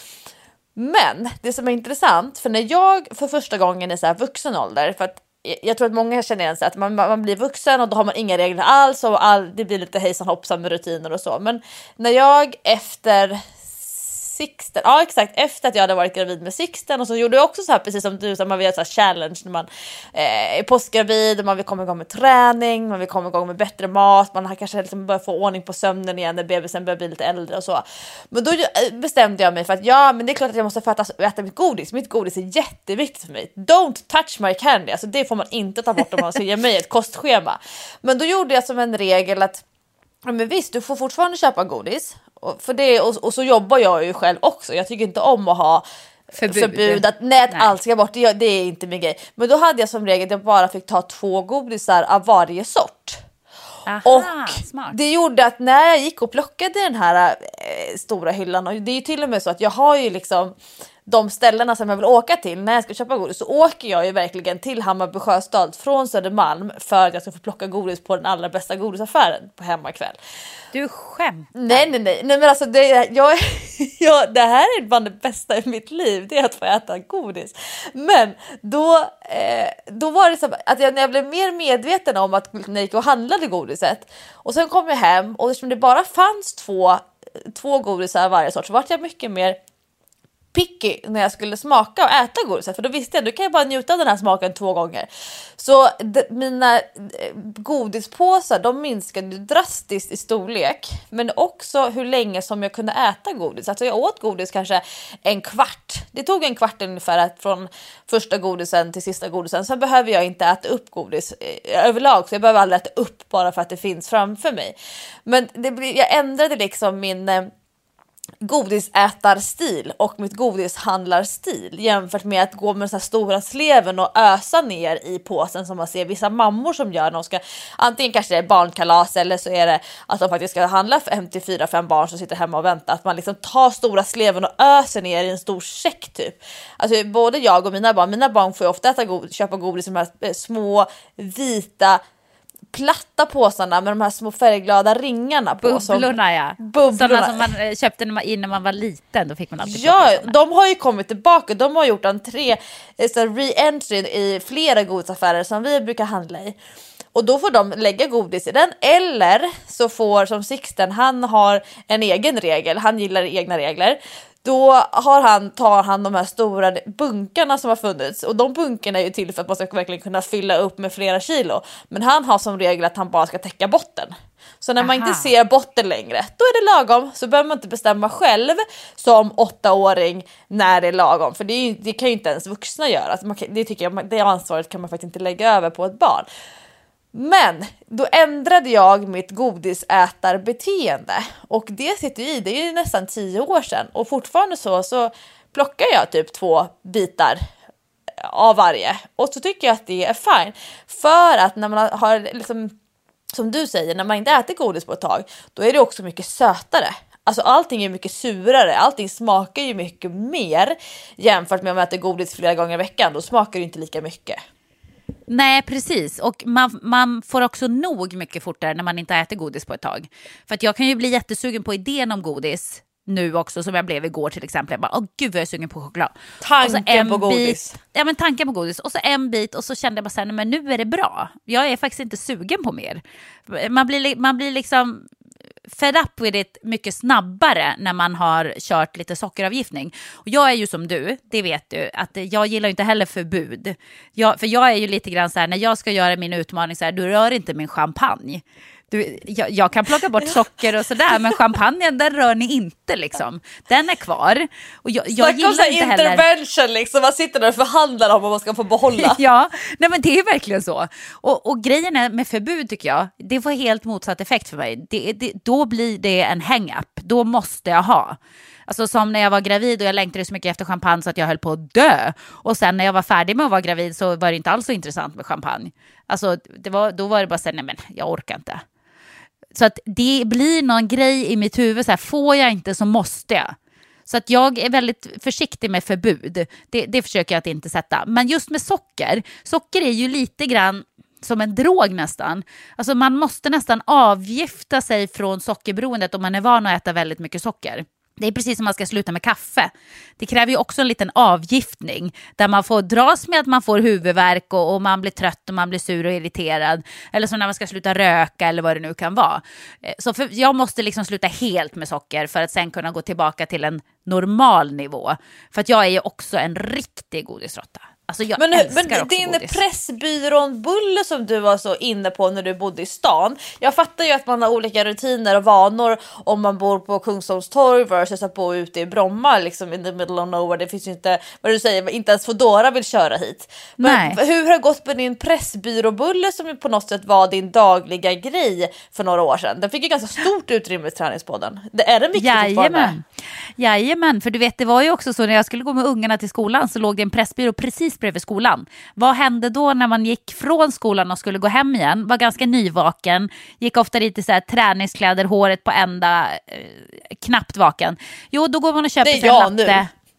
Men det som är intressant, för när jag för första gången i så här vuxen ålder, för att jag tror att många känner igen sig att man blir vuxen och då har man inga regler alls och det blir lite hejsan hoppsan med rutiner och så. Men när jag efter Sixten, ja exakt, efter att jag hade varit gravid med Sixten och så gjorde jag också så här precis som du, så man vill göra så här challenge när man är postgravid och man vill komma igång med träning, man vill komma igång med bättre mat, man har kanske liksom börjat få ordning på sömnen igen när bebisen börjar bli lite äldre och så. Men då bestämde jag mig för att men det är klart att jag måste äta mitt godis är jätteviktigt för mig. Don't touch my candy, alltså det får man inte ta bort om man ska ge mig ett kostschema. Men då gjorde jag som en regel att men visst, du får fortfarande köpa godis. För det, och så jobbar jag ju själv också. Jag tycker inte om att ha förbud att allt ska bort. Det är inte min grej. Men då hade jag som regel att jag bara fick ta 2 godisar av varje sort. Aha, och smart. Det gjorde att när jag gick och plockade den här stora hyllan, och det är ju till och med så att jag har ju liksom de ställena som jag vill åka till när jag ska köpa godis, så åker jag ju verkligen till Hammarby Sjöstad från Södermalm för att jag ska få plocka godis på den allra bästa godisaffären på hemmakväll. Du skämtar. Nej men alltså det här är bland det bästa i mitt liv, det är att få äta godis. Men då var det så att när jag blev mer medveten om att när jag gick och handlade godiset och sen kom jag hem och eftersom det bara fanns två godisar av varje sort, så var jag mycket mer picky när jag skulle smaka och äta godiset, för då visste jag, du kan ju bara njuta av den här smaken 2 gånger. Så mina godispåsar, de minskade drastiskt i storlek, men också hur länge som jag kunde äta godis. Alltså jag åt godis kanske en kvart. Det tog en kvart ungefär från första godisen till sista godisen. Sen behöver jag inte äta upp godis överlag, så jag behöver aldrig äta upp bara för att det finns framför mig. Men jag ändrade liksom min godisätarstil och mitt godishandlarstil jämfört med att gå med så här stora sleven och ösa ner i påsen som man ser vissa mammor som gör. De ska, antingen kanske det är barnkalas eller så är det att de faktiskt ska handla för 4-5 barn som sitter hemma och väntar. Att man liksom tar stora sleven och öser ner i en stor säck typ. Alltså både jag och mina barn får ju ofta köpa godis i de här små vita platta påsarna med de här små färgglada ringarna på. Bubblorna. Sådana som man köpte när man var liten. Då fick man alltid de har ju kommit tillbaka. De har gjort entré, re-entry i flera godisaffärer som vi brukar handla i. Och då får de lägga godis i den. Eller så får, som Sixten, han har en egen regel. Han gillar egna regler. Då tar han de här stora bunkarna som har funnits. Och de bunkarna är ju till för att man ska verkligen kunna fylla upp med flera kilo. Men han har som regel att han bara ska täcka botten. Så när man inte ser botten längre, då är det lagom. Så behöver man inte bestämma själv som 8-åring när det är lagom. För det kan ju inte ens vuxna göra. Det ansvaret kan man faktiskt inte lägga över på ett barn. Men då ändrade jag mitt godisätarbeteende och det sitter i, det är ju nästan 10 år sedan och fortfarande så plockar jag typ 2 bitar av varje och så tycker jag att det är fine, för att när man har liksom, som du säger, när man inte äter godis på ett tag, då är det också mycket sötare. Alltså allting är mycket surare, allting smakar ju mycket mer jämfört med om man äter godis flera gånger i veckan, då smakar det inte lika mycket. Nej, precis. Och man får också nog mycket fortare när man inte äter godis på ett tag. För att jag kan ju bli jättesugen på idén om godis nu också, som jag blev igår till exempel. Jag bara, gud vad jag är sugen på choklad. Tanken på godis. Ja, men tanken på godis. Och så en bit och så kände jag bara så här, men nu är det bra. Jag är faktiskt inte sugen på mer. Man blir liksom fed up with it mycket snabbare när man har kört lite sockeravgiftning. Och jag är ju som du, det vet du, att jag gillar inte heller förbud. För jag är ju lite grann så här, när jag ska göra min utmaning så här, du rör inte min champagne. Jag kan plocka bort socker och sådär, men champagnen, den rör ni inte liksom. Den är kvar. Och jag gillar inte heller intervention liksom, man sitter där och förhandlar om vad man ska få behålla. Ja, nej men det är verkligen så. Och grejen är med förbud tycker jag, det får helt motsatt effekt för mig. Då blir det en hang-up. Då måste jag ha. Alltså som när jag var gravid och jag längtade så mycket efter champagne så att jag höll på att dö. Och sen när jag var färdig med att vara gravid så var det inte alls så intressant med champagne. Alltså då var det bara så här, nej men jag orkar inte. Så att det blir någon grej i mitt huvud så här, får jag inte så måste jag. Så att jag är väldigt försiktig med förbud. Det försöker jag att inte sätta. Men just med socker är ju lite grann som en drog nästan. Alltså man måste nästan avgifta sig från sockerberoendet om man är van att äta väldigt mycket socker. Det är precis som man ska sluta med kaffe. Det kräver ju också en liten avgiftning där man får dras med att man får huvudvärk och man blir trött och man blir sur och irriterad. Eller som när man ska sluta röka eller vad det nu kan vara. Så jag måste liksom sluta helt med socker för att sen kunna gå tillbaka till en normal nivå. För att jag är ju också en riktig godisrotta. Alltså men din Pressbyrån-bulle som du var så inne på när du bodde i stan. Jag fattar ju att man har olika rutiner och vanor om man bor på Kungsholmstorg versus att bo ute i Bromma liksom in the middle of nowhere. Det finns ju inte, vad du säger, inte ens Foodora vill köra hit. Men hur har det gått med din Pressbyråbulle som på något sätt var din dagliga grej för några år sedan? Den fick ju ganska stort utrymme i Träningspodden. Det är den viktigt fortfarande. Jajamän, för du vet det var ju också så när jag skulle gå med ungarna till skolan så låg det en pressbyrå precis bredvid skolan. Vad hände då när man gick från skolan och skulle gå hem igen? Var ganska nyvaken. Gick ofta dit i så här träningskläder, håret på ända, knappt vaken. Jo, då går man och köper sig en latte.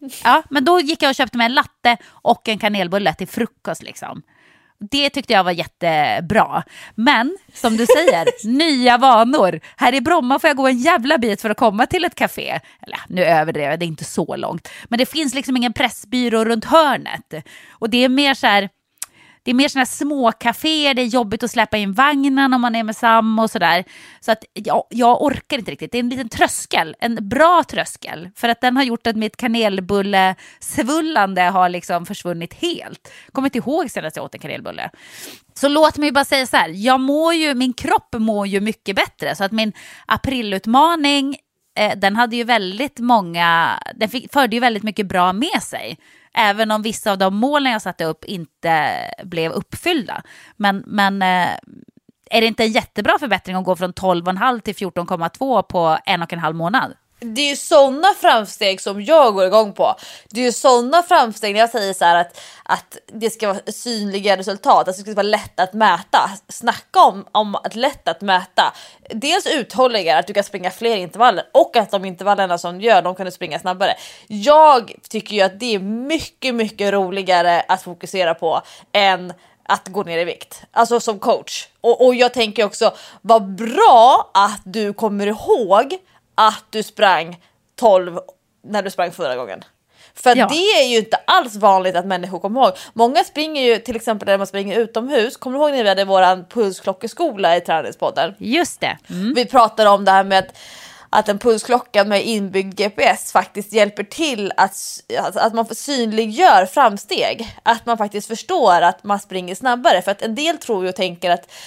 Ja, men då gick jag och köpte mig en latte och en kanelbulle till frukost liksom. Det tyckte jag var jättebra. Men som du säger, nya vanor. Här i Bromma får jag gå en jävla bit för att komma till ett café. Eller nu överdriver jag, det är inte så långt. Men det finns liksom ingen pressbyrå runt hörnet. Och det är mer så här... Det är mer såna små kaféer, det är jobbigt att släppa in vagnen om man är med Sam och sådär. Så att jag orkar inte riktigt. Det är en liten tröskel, en bra tröskel. För att den har gjort att mitt kanelbulle-svullande har liksom försvunnit helt. Kommer inte ihåg senast jag åt en kanelbulle. Så låt mig bara säga så här, min kropp mår ju mycket bättre. Så att min aprilutmaning, den hade ju väldigt många, förde ju väldigt mycket bra med sig. Även om vissa av de målen jag satte upp inte blev uppfyllda. Men är det inte en jättebra förbättring att gå från 12,5 till 14,2 på 1,5 månad? Det är ju sådana framsteg som jag går igång på. Det är ju sådana framsteg när jag säger så här att det ska vara synliga resultat. Att det ska vara lätt att mäta. Snacka om att lätt att mäta. Dels uthålligare, att du kan springa fler intervaller. Och att de intervallerna som du gör, de kan du springa snabbare. Jag tycker ju att det är mycket, mycket roligare att fokusera på än att gå ner i vikt. Alltså som coach. Och jag tänker också, vad bra att du kommer ihåg att du sprang 12 när du sprang förra gången. För det är ju inte alls vanligt att människor kommer ihåg. Många springer ju, till exempel när man springer utomhus. Kommer du ihåg när vi hade våran pulsklockeskola i träningspodden? Just det. Vi pratade om det här med att en pulsklocka med inbyggd GPS faktiskt hjälper till att man synliggör framsteg. Att man faktiskt förstår att man springer snabbare. För att en del tror ju och tänker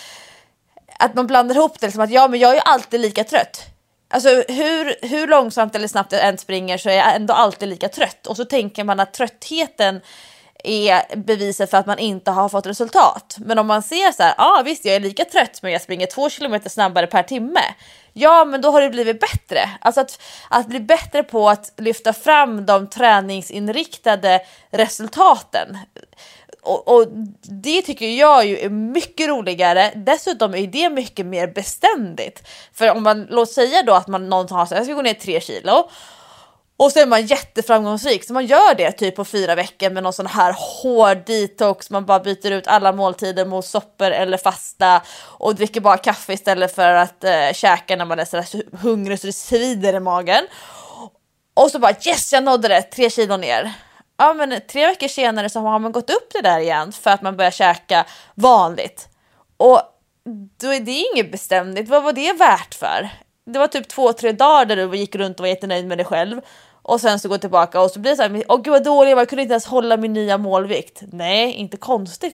att man blandar ihop det som att men jag är ju alltid lika trött. Alltså hur långsamt eller snabbt jag än springer så är jag ändå alltid lika trött. Och så tänker man att tröttheten är beviset för att man inte har fått resultat. Men om man ser så här, visst jag är lika trött men jag springer 2 kilometer snabbare per timme. Ja, men då har det blivit bättre. Alltså att bli bättre på att lyfta fram de träningsinriktade resultaten. Och det tycker jag ju är mycket roligare. Dessutom är det mycket mer beständigt. För om man, låt säga då att någon har så här, jag ska gå ner 3 kilo. Och så är man jätteframgångsrik. Så man gör det typ på 4 veckor med någon sån här hård detox. Man bara byter ut alla måltider mot soppor eller fasta. Och dricker bara kaffe istället för att käka när man är så där hungrig så det svider i magen. Och så bara yes, jag nådde det, 3 kilo ner. Ja, men 3 veckor senare så har man gått upp det där igen för att man börjar käka vanligt. Och då är det inget beständigt. Vad var det värt för? Det var typ 2-3 dagar där du gick runt och var jättenöjd med dig själv. Och sen så går tillbaka och så blir det så här, åh gud vad dålig, jag kunde inte ens hålla min nya målvikt. Nej, inte konstigt.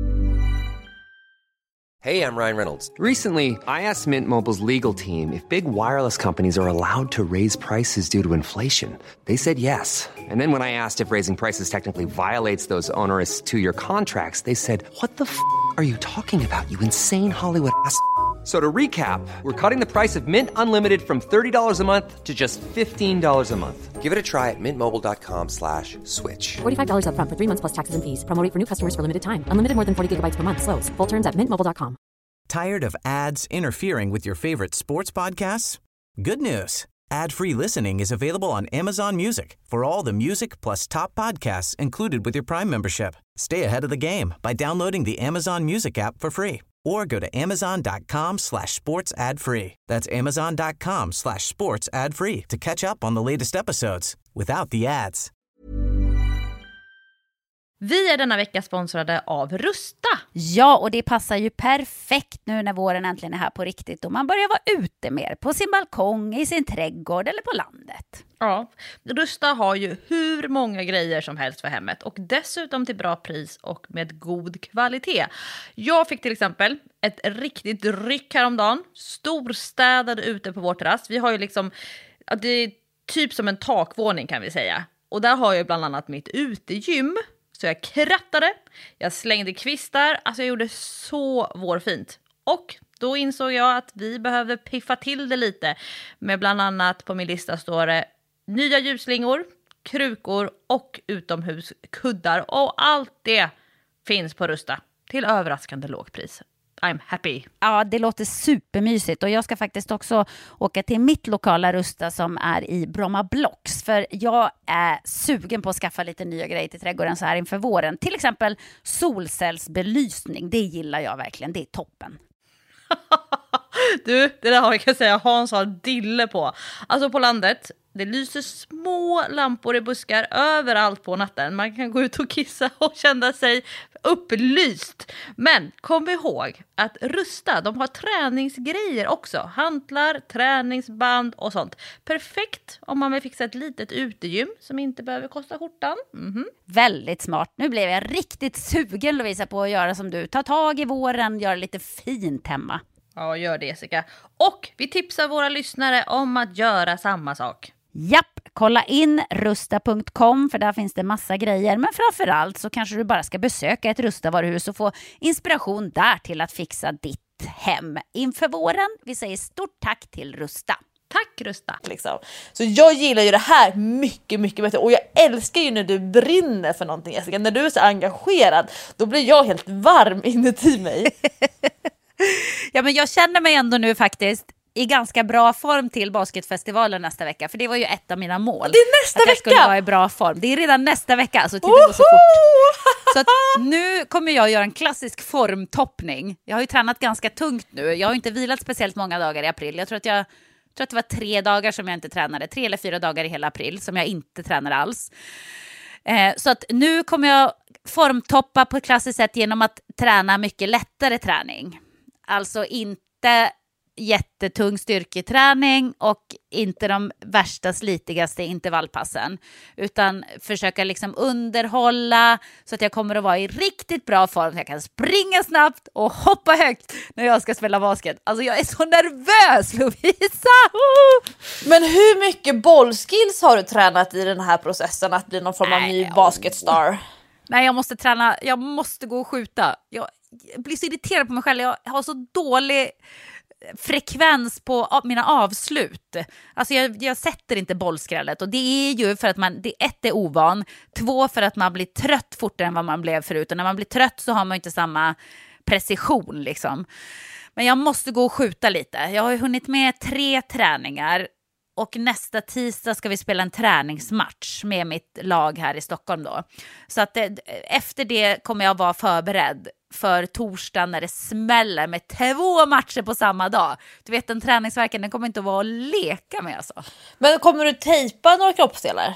Hey, I'm Ryan Reynolds. Recently, I asked Mint Mobile's legal team if big wireless companies are allowed to raise prices due to inflation. They said yes. And then when I asked if raising prices technically violates those onerous 2-year contracts, they said, what the f*** are you talking about, you insane Hollywood ass? So to recap, we're cutting the price of Mint Unlimited from $30 a month to just $15 a month. Give it a try at mintmobile.com/switch. $45 up front for 3 months plus taxes and fees. Promo rate for new customers for limited time. Unlimited more than 40 gigabytes per month. Slows full terms at mintmobile.com. Tired of ads interfering with your favorite sports podcasts? Good news. Ad-free listening is available on Amazon Music for all the music plus top podcasts included with your Prime membership. Stay ahead of the game by downloading the Amazon Music app for free or go to amazon.com/sports ad free. That's amazon.com/sports ad free to catch up on the latest episodes without the ads. Vi är denna vecka sponsrade av Rusta. Ja, och det passar ju perfekt nu när våren äntligen är här på riktigt och man börjar vara ute mer på sin balkong, i sin trädgård eller på landet. Ja, Rusta har ju hur många grejer som helst för hemmet och dessutom till bra pris och med god kvalitet. Jag fick till exempel ett riktigt ryck häromdagen, storstädade ute på vår terrass. Vi har ju liksom, det är typ som en takvåning kan vi säga. Och där har jag bland annat mitt utegym. Så jag krattade, jag slängde kvistar, alltså jag gjorde så vårfint. Och då insåg jag att vi behövde piffa till det lite. Med bland annat på min lista står det nya ljusslingor, krukor och utomhuskuddar. Och allt det finns på Rusta till överraskande lågpris. I'm happy. Ja, det låter supermysigt och jag ska faktiskt också åka till mitt lokala Rusta som är i Bromma Blocks. För jag är sugen på att skaffa lite nya grejer till trädgården så här inför våren. Till exempel solcellsbelysning, det gillar jag verkligen, det är toppen. Du, det där har jag kan säga Hans har dille på. Alltså på landet, det lyser små lampor i buskar överallt på natten. Man kan gå ut och kissa och känna sig upplyst. Men kom ihåg att Rusta, de har träningsgrejer också. Hantlar, träningsband och sånt. Perfekt om man vill fixa ett litet utegym som inte behöver kosta skjortan. Väldigt smart. Nu blev jag riktigt sugen, Lovisa, på att göra som du. Ta tag i våren, göra lite fint hemma. Ja, gör det, Jessica. Och vi tipsar våra lyssnare om att göra samma sak. Japp, kolla in rusta.com för där finns det massa grejer. Men framförallt så kanske du bara ska besöka ett Rusta-varuhus och få inspiration där till att fixa ditt hem inför våren. Vi säger stort tack till Rusta. Tack Rusta. Liksom. Så jag gillar ju det här mycket, mycket bättre. Och jag älskar ju när du brinner för någonting, Jessica. När du är så engagerad, då blir jag helt varm inuti mig. Ja, men jag känner mig ändå nu faktiskt i ganska bra form till basketfestivalen nästa vecka. För det var ju ett av mina mål. Det är nästa att jag vecka! skulle vara i bra form. Det är redan nästa vecka, alltså tiden går så fort. Så att nu kommer jag göra en klassisk formtoppning. Jag har ju tränat ganska tungt nu. Jag har inte vilat speciellt många dagar i april. Jag tror att det var 3 dagar som jag inte tränade. 3 eller 4 dagar i hela april som jag inte tränade alls. Så att nu kommer jag formtoppa på ett klassiskt sätt genom att träna mycket lättare träning. Alltså inte jättetung styrketräning och inte de värsta slitigaste intervallpassen, utan försöka liksom underhålla så att jag kommer att vara i riktigt bra form så jag kan springa snabbt och hoppa högt när jag ska spela basket. Alltså jag är så nervös, Lovisa! Men hur mycket bollskills har du tränat i den här processen att bli någon form av ny basketstar? Nej, jag måste träna, jag måste gå och skjuta. Jag blir så irriterad på mig själv, jag har så dålig frekvens på mina avslut. Alltså jag sätter inte bollskrället och det är ju för att ett är ovan, 2 för att man blir trött fortare än vad man blev förut och när man blir trött så har man inte samma precision liksom. Men jag måste gå och skjuta lite. Jag har ju hunnit med 3 träningar och nästa tisdag ska vi spela en träningsmatch med mitt lag här i Stockholm då. Så att efter det kommer jag vara förberedd för torsdag när det smäller med 2 matcher på samma dag. Du vet, den träningsverken, den kommer inte att vara att leka med alltså. Men kommer du tejpa några kroppsdelar?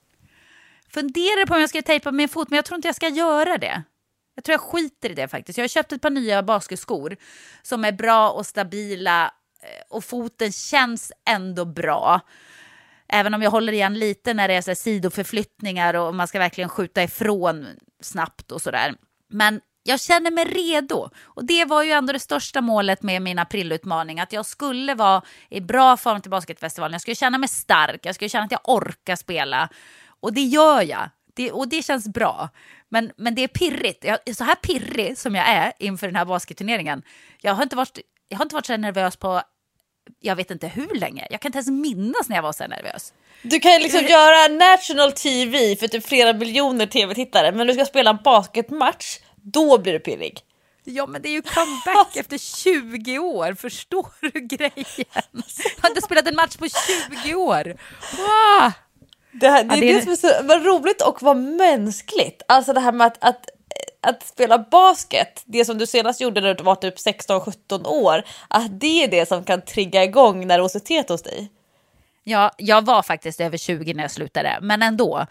Funderar på om jag ska tejpa min fot, men jag tror inte jag ska göra det. Jag tror jag skiter i det faktiskt. Jag har köpt ett par nya basketskor som är bra och stabila och foten känns ändå bra. Även om jag håller igen lite när det är så här sidoförflyttningar och man ska verkligen skjuta ifrån snabbt och sådär. Men jag känner mig redo. Och det var ju ändå det största målet med min aprilutmaning. Att jag skulle vara i bra form till basketfestivalen. Jag skulle känna mig stark. Jag skulle känna att jag orkar spela. Och det gör jag. Och det känns bra. Men det är pirrigt. Så här pirrig som jag är inför den här basketturneringen. Jag har inte varit så nervös på jag vet inte hur länge. Jag kan inte ens minnas när jag var så nervös. Du kan liksom göra national TV för typ flera miljoner tv-tittare, men du ska spela en basketmatch, då blir du pirrig. Ja, men det är ju comeback efter 20 år. Förstår du grejen? Jag har inte spelat en match på 20 år. Wow. Det är det som är så vad roligt och vad mänskligt. Alltså det här med att spela basket, det som du senast gjorde när du var typ 16-17 år, att det är det som kan trigga igång nervositet hos dig. Ja, jag var faktiskt över 20 när jag slutade, men ändå.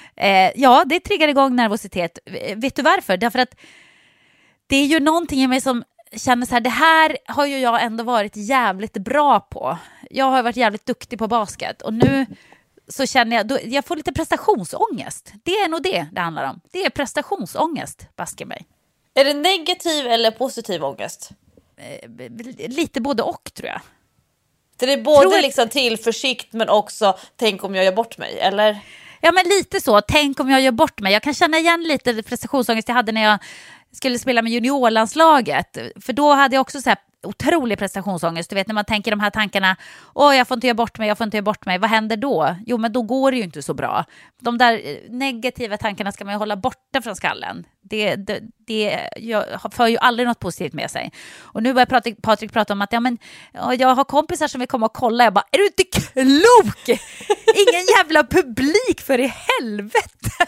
Ja, det triggar igång nervositet. Vet du varför? Därför att det är ju någonting i mig som känner så här, det här har ju jag ändå varit jävligt bra på. Jag har varit jävligt duktig på basket och nu så känner jag får lite prestationsångest. Det är nog det handlar om. Det är prestationsångest, baske mig. Är det negativ eller positiv ångest? Lite både och, tror jag. Så det är både liksom tillförsikt men också tänk om jag gör bort mig, eller? Ja, men lite så. Tänk om jag gör bort mig. Jag kan känna igen lite prestationsångest jag hade när jag skulle spela med juniorlandslaget. För då hade jag också så här otrolig prestationsångest. Du vet när man tänker de här tankarna, jag får inte göra bort mig, vad händer då? Jo, men då går det ju inte så bra. De där negativa tankarna ska man ju hålla borta från skallen. Det för ju aldrig något positivt med sig. Och nu börjar Patrik prata om att jag har kompisar som vill komma och kolla. Jag bara, är du inte klok? Ingen jävla publik, för i helvete.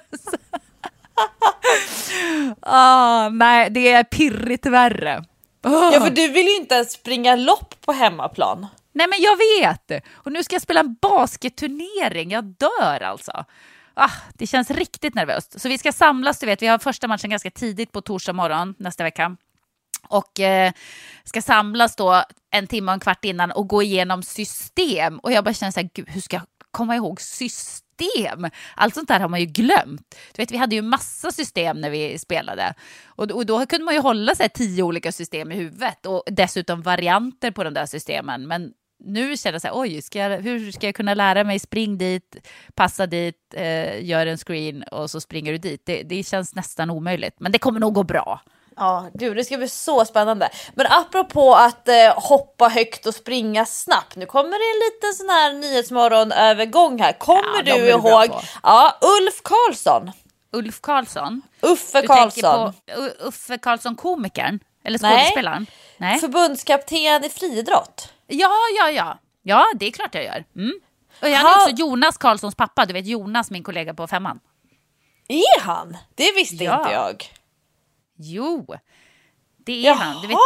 Nej, det är pirrigt värre. Ja, för du vill ju inte ens springa lopp på hemmaplan. Nej, men jag vet. Och nu ska jag spela en basketturnering. Jag dör alltså. Det känns riktigt nervöst. Så vi ska samlas, du vet. Vi har första matchen ganska tidigt på torsdag morgon nästa vecka. Och ska samlas då 1 timme och en kvart innan och gå igenom system. Och jag bara känner så här, gud, hur ska jag komma ihåg system? Allt sånt där har man ju glömt. Du vet, vi hade ju massa system när vi spelade. Och då kunde man ju hålla sig 10 olika system i huvudet. Och dessutom varianter på de där systemen. Men nu känner jag så här, hur ska jag kunna lära mig? Spring dit, passa dit, gör en screen och så springer du dit. Det känns nästan omöjligt. Men det kommer nog gå bra. Ja, det ska bli så spännande. Men apropå att hoppa högt och springa snabbt. Nu kommer det en liten sån här nyhetsmorgonövergång här. Kommer du ihåg? Ja, Ulf Karlsson. Ulf Karlsson? Uffe Karlsson. Uffe Karlsson, komikern? Eller skådespelaren? Nej. Förbundskapten i friidrott. Ja. Ja, det är klart jag gör. Och jag är också Jonas Karlssons pappa. Du vet, Jonas, min kollega på 5:an. Är han? Det visste inte jag. Jo, det är han. Du vet,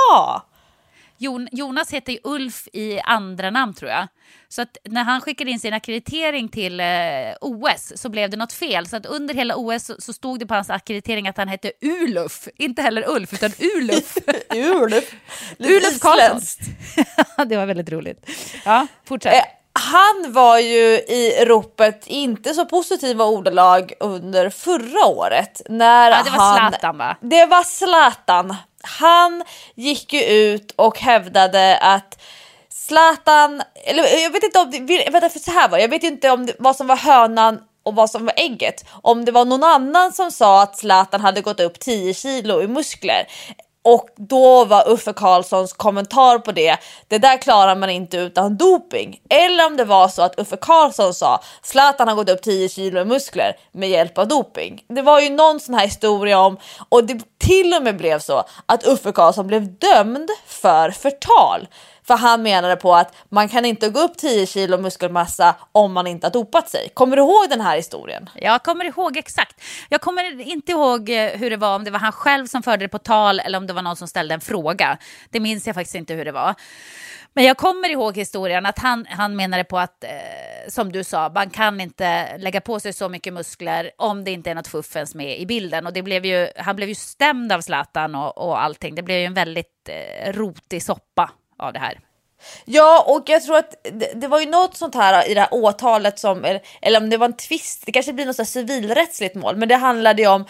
Jonas heter ju Ulf i andra namn, tror jag. Så att när han skickade in sin akkreditering till OS så blev det något fel. Så att under hela OS så stod det på hans akkreditering att han hette Uluf. Inte heller Ulf, utan Uluf. Uluf Karlsson. Det var väldigt roligt. Ja, fortsätt. Han var ju i ropet inte så positiva ordalag under förra året. När det var Zlatan, va? Det var Zlatan. Han gick ju ut och hävdade att Zlatan, eller jag vet inte om jag vet inte om vad som var hönan och vad som var ägget. Om det var någon annan som sa att Zlatan hade gått upp 10 kilo i muskler. Och då var Uffe Karlssons kommentar på det där klarar man inte utan doping. Eller om det var så att Uffe Karlsson sa Zlatan har gått upp 10 kilo muskler med hjälp av doping. Det var ju någon sån här historia om, och det till och med blev så att Uffe Karlsson blev dömd för förtal. För han menade på att man kan inte gå upp 10 kilo muskelmassa om man inte har dopat sig. Kommer du ihåg den här historien? Jag kommer ihåg exakt. Jag kommer inte ihåg hur det var, om det var han själv som förde det på tal eller om det var någon som ställde en fråga. Det minns jag faktiskt inte hur det var. Men jag kommer ihåg historien att han menade på att, som du sa, man kan inte lägga på sig så mycket muskler om det inte är något fuffens med i bilden. Och han blev ju stämd av Zlatan och allting. Det blev ju en väldigt rotig soppa av det här. Ja, och jag tror att det var ju något sånt här i det här åtalet som, eller om det var en tvist, det kanske blir något så här civilrättsligt mål, men det handlade ju om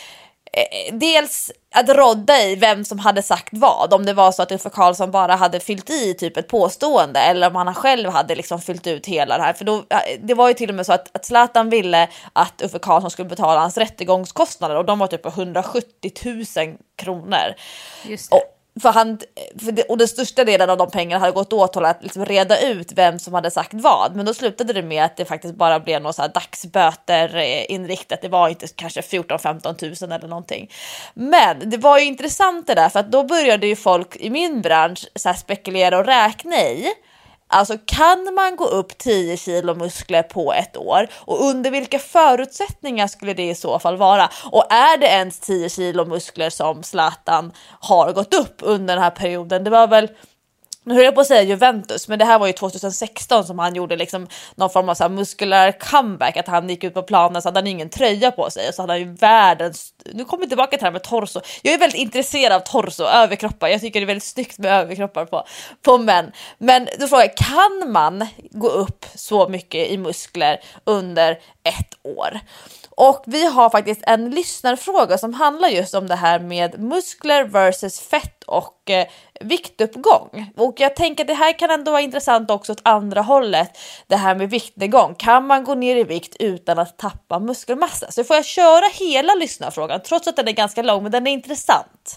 dels att rodda i vem som hade sagt vad, om det var så att Uffe Karlsson bara hade fyllt i typ ett påstående eller om han själv hade liksom fyllt ut hela det här, för då, det var ju till och med så att Zlatan ville att Uffe Karlsson skulle betala hans rättegångskostnader och de var typ på 170 000 kronor. Just det. Och den största delen av de pengarna hade gått åt till att liksom reda ut vem som hade sagt vad. Men då slutade det med att det faktiskt bara blev några så här dagsböter inriktat. Det var inte kanske 14-15 000 eller någonting. Men det var ju intressant det där, för att då började ju folk i min bransch så här spekulera och räkna i. Alltså, kan man gå upp 10 kilo muskler på ett år? Och under vilka förutsättningar skulle det i så fall vara? Och är det ens 10 kilo muskler som Zlatan har gått upp under den här perioden? Det var väl, nu höll jag på att säga Juventus, men det här var ju 2016 som han gjorde liksom någon form av så här muskulär comeback, att han gick ut på planen så hade han ingen tröja på sig och så hade han ju världens, nu kommer vi tillbaka till det här med torso. Jag är väldigt intresserad av torso, överkroppar. Jag tycker det är väldigt snyggt med överkroppar på män. Men då frågar jag, kan man gå upp så mycket i muskler under ett år? Och vi har faktiskt en lyssnarfråga som handlar just om det här med muskler versus fett och viktuppgång. Och jag tänker att det här kan ändå vara intressant också åt andra hållet. Det här med viktnedgång. Kan man gå ner i vikt utan att tappa muskelmassa? Så får jag köra hela lyssnarfrågan trots att den är ganska lång, men den är intressant.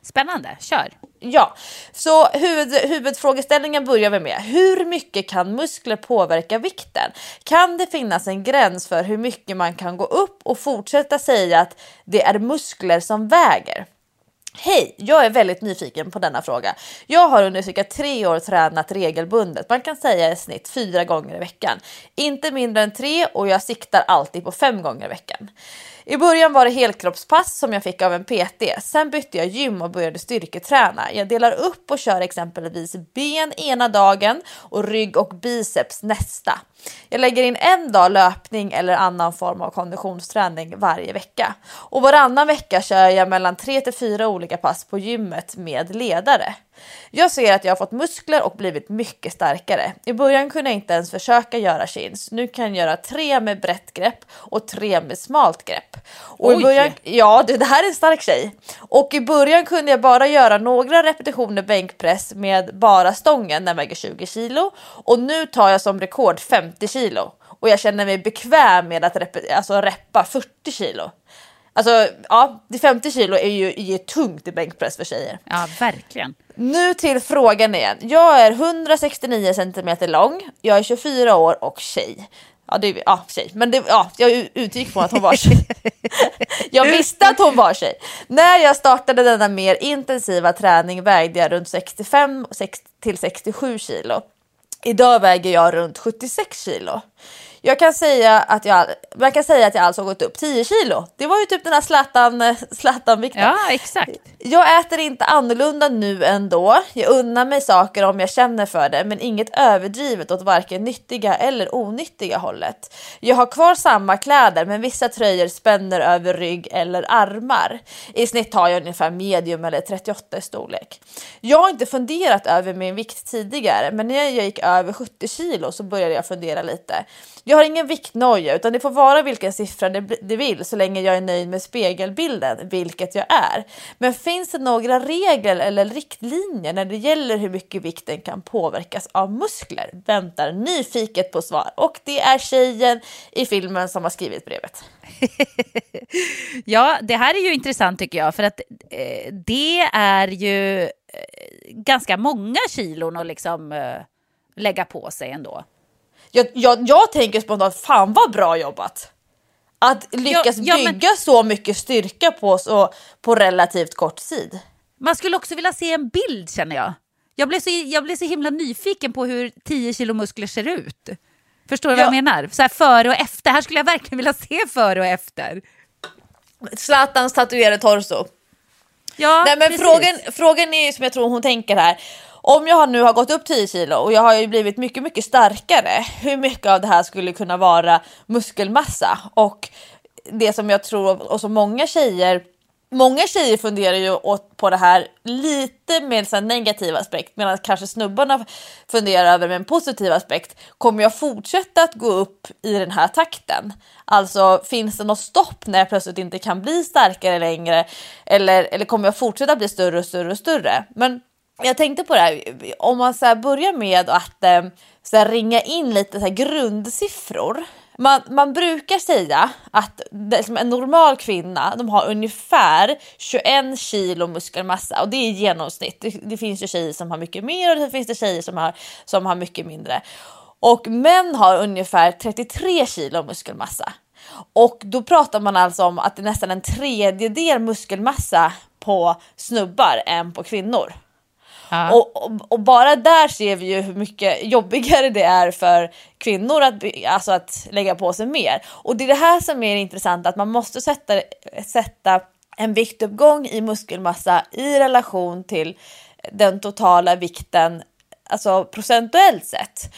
Spännande, kör. Ja, så huvudfrågeställningen börjar vi med. Hur mycket kan muskler påverka vikten? Kan det finnas en gräns för hur mycket man kan gå upp och fortsätta säga att det är muskler som väger? Hej, jag är väldigt nyfiken på denna fråga. Jag har under cirka 3 år tränat regelbundet. Man kan säga i snitt 4 gånger i veckan. Inte mindre än 3 och jag siktar alltid på 5 gånger i veckan. I början var det helkroppspass som jag fick av en PT. Sen bytte jag gym och började styrketräna. Jag delar upp och kör exempelvis ben ena dagen och rygg och biceps nästa. Jag lägger in en dag löpning eller annan form av konditionsträning varje vecka. Och varannan vecka kör jag mellan 3 till 4 olika pass på gymmet med ledare. Jag ser att jag har fått muskler och blivit mycket starkare. I början kunde jag inte ens försöka göra chins. Nu kan jag göra 3 med brett grepp och 3 med smalt grepp. Och i början, ja, det här är en stark tjej. Och i början kunde jag bara göra några repetitioner bänkpress med bara stången, den väger 20 kilo. Och nu tar jag som rekord 50 kilo. Och jag känner mig bekväm med att reppa 40 kilo. Alltså, ja, det 50 kilo är ju tungt i bänkpress för tjejer. Ja, verkligen. Nu till frågan igen. Jag är 169 cm lång. Jag är 24 år och tjej. Ja, tjej. Men jag utgick från att hon var tjej. Jag visste att hon var tjej. När jag startade denna mer intensiva träning vägde jag runt 65 till 67 kilo. Idag väger jag runt 76 kilo. Jag kan säga att jag alltså har gått upp 10 kilo. Det var ju typ den här Zlatan-vikten. Ja, exakt. Jag äter inte annorlunda nu ändå. Jag unnar mig saker om jag känner för det, men inget överdrivet åt varken nyttiga eller onyttiga hållet. Jag har kvar samma kläder, men vissa tröjor spänner över rygg eller armar. I snitt har jag ungefär medium eller 38 i storlek. Jag har inte funderat över min vikt tidigare, men när jag gick över 70 kilo så började jag fundera lite. Jag har ingen viktnoja, utan det får vara vilken siffra det vill så länge jag är nöjd med spegelbilden, vilket jag är. Men finns det några regler eller riktlinjer när det gäller hur mycket vikten kan påverkas av muskler? Väntar nyfiket på svar. Och det är tjejen i filmen som har skrivit brevet. Ja, det här är ju intressant tycker jag, för att det är ju ganska många kilon att liksom lägga på sig ändå. Jag tänker spontant, fan vad bra jobbat. Att lyckas bygga så mycket styrka på relativt kort tid. Man skulle också vilja se en bild, känner jag. Jag blev så himla nyfiken på hur 10 kilo muskler ser ut. Förstår du vad jag menar? Så här före och efter. Här skulle jag verkligen vilja se före och efter. Zlatans tatuerade torso. Ja, nej, men frågan är ju som jag tror hon tänker här. Om jag nu har gått upp 10 kilo och jag har ju blivit mycket, mycket starkare, hur mycket av det här skulle kunna vara muskelmassa? Och det som jag tror, och så många tjejer funderar ju på det här lite med en negativ aspekt, medan kanske snubbarna funderar över med en positiv aspekt. Kommer jag fortsätta att gå upp i den här takten? Alltså, finns det något stopp när jag plötsligt inte kan bli starkare längre? Eller kommer jag fortsätta bli större och större och större? Men jag tänkte på det här, om man så här börjar med att så här ringa in lite så här grundsiffror. Man brukar säga att en normal kvinna, de har ungefär 21 kilo muskelmassa, och det är genomsnitt. Det finns ju tjejer som har mycket mer och det finns det tjejer som har mycket mindre. Och män har ungefär 33 kilo muskelmassa. Och då pratar man alltså om att det är nästan en tredjedel muskelmassa på snubbar än på kvinnor. Ja. Och bara där ser vi ju hur mycket jobbigare det är för kvinnor att lägga på sig mer. Och det är det här som är intressant, att man måste sätta en viktuppgång i muskelmassa i relation till den totala vikten, alltså procentuellt sett.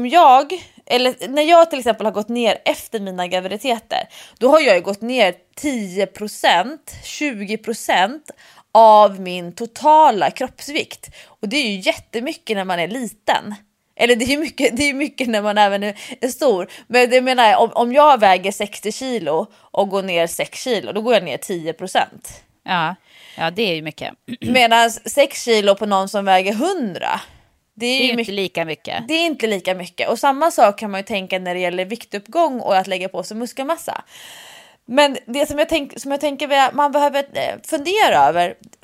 När jag till exempel har gått ner efter mina graviditeter, då har jag gått ner 10%, 20% av min totala kroppsvikt. Och det är ju jättemycket när man är liten. Eller det är mycket när man även är stor. Men det menar jag, om jag väger 60 kilo och går ner 6 kilo, då går jag ner 10%. Ja, det är ju mycket. Medan 6 kilo på någon som väger 100, det är ju inte lika mycket. Det är inte lika mycket. Och samma sak kan man ju tänka när det gäller viktuppgång och att lägga på sig muskelmassa. Men det som jag tänker man behöver fundera över,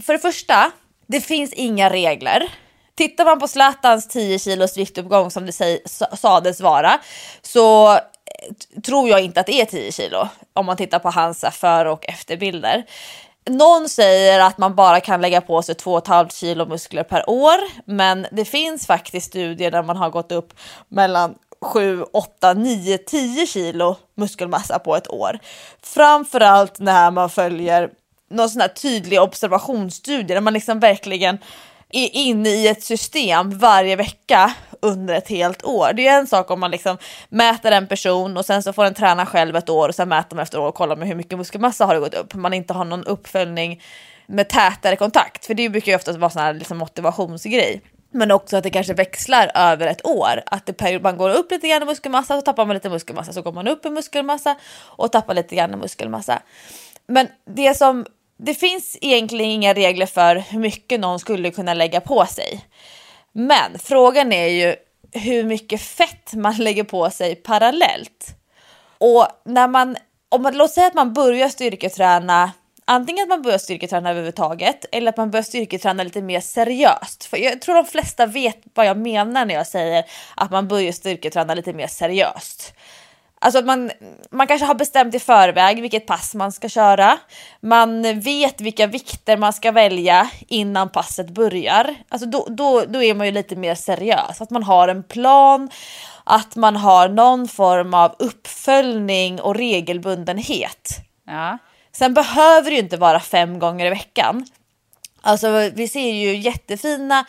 för det första, det finns inga regler. Tittar man på Zlatans 10 kilos viktuppgång som det sades vara, så tror jag inte att det är 10 kilo om man tittar på hans före- och efterbilder. Någon säger att man bara kan lägga på sig 2,5 kilo muskler per år, men det finns faktiskt studier där man har gått upp mellan 7, 8, 9, 10 kilo muskelmassa på ett år. Framförallt när man följer någon sån här tydlig observationsstudie där man liksom verkligen är inne i ett system varje vecka under ett helt år. Det är en sak om man liksom mäter en person och sen så får den träna själv ett år och sen mäter man efter år och kollar med hur mycket muskelmassa har det gått upp. Man inte har någon uppföljning med tätare kontakt, för det brukar ju ofta vara sån här liksom motivationsgrej. Men också att det kanske växlar över ett år. Att man går upp lite grann i muskelmassa, så tappar man lite muskelmassa. Så går man upp i muskelmassa och tappar lite grann i muskelmassa. Men det finns egentligen inga regler för hur mycket någon skulle kunna lägga på sig. Men frågan är ju hur mycket fett man lägger på sig parallellt. Och låt säga att man börjar styrketräna, antingen att man börjar styrketräna överhuvudtaget eller att man börjar styrketräna lite mer seriöst. För jag tror de flesta vet vad jag menar när jag säger att man börjar styrketräna lite mer seriöst. Alltså att man kanske har bestämt i förväg vilket pass man ska köra. Man vet vilka vikter man ska välja innan passet börjar. Alltså då är man ju lite mer seriös. Att man har en plan, att man har någon form av uppföljning och regelbundenhet. Ja. Sen behöver det ju inte vara 5 gånger i veckan. Alltså vi ser ju jättefina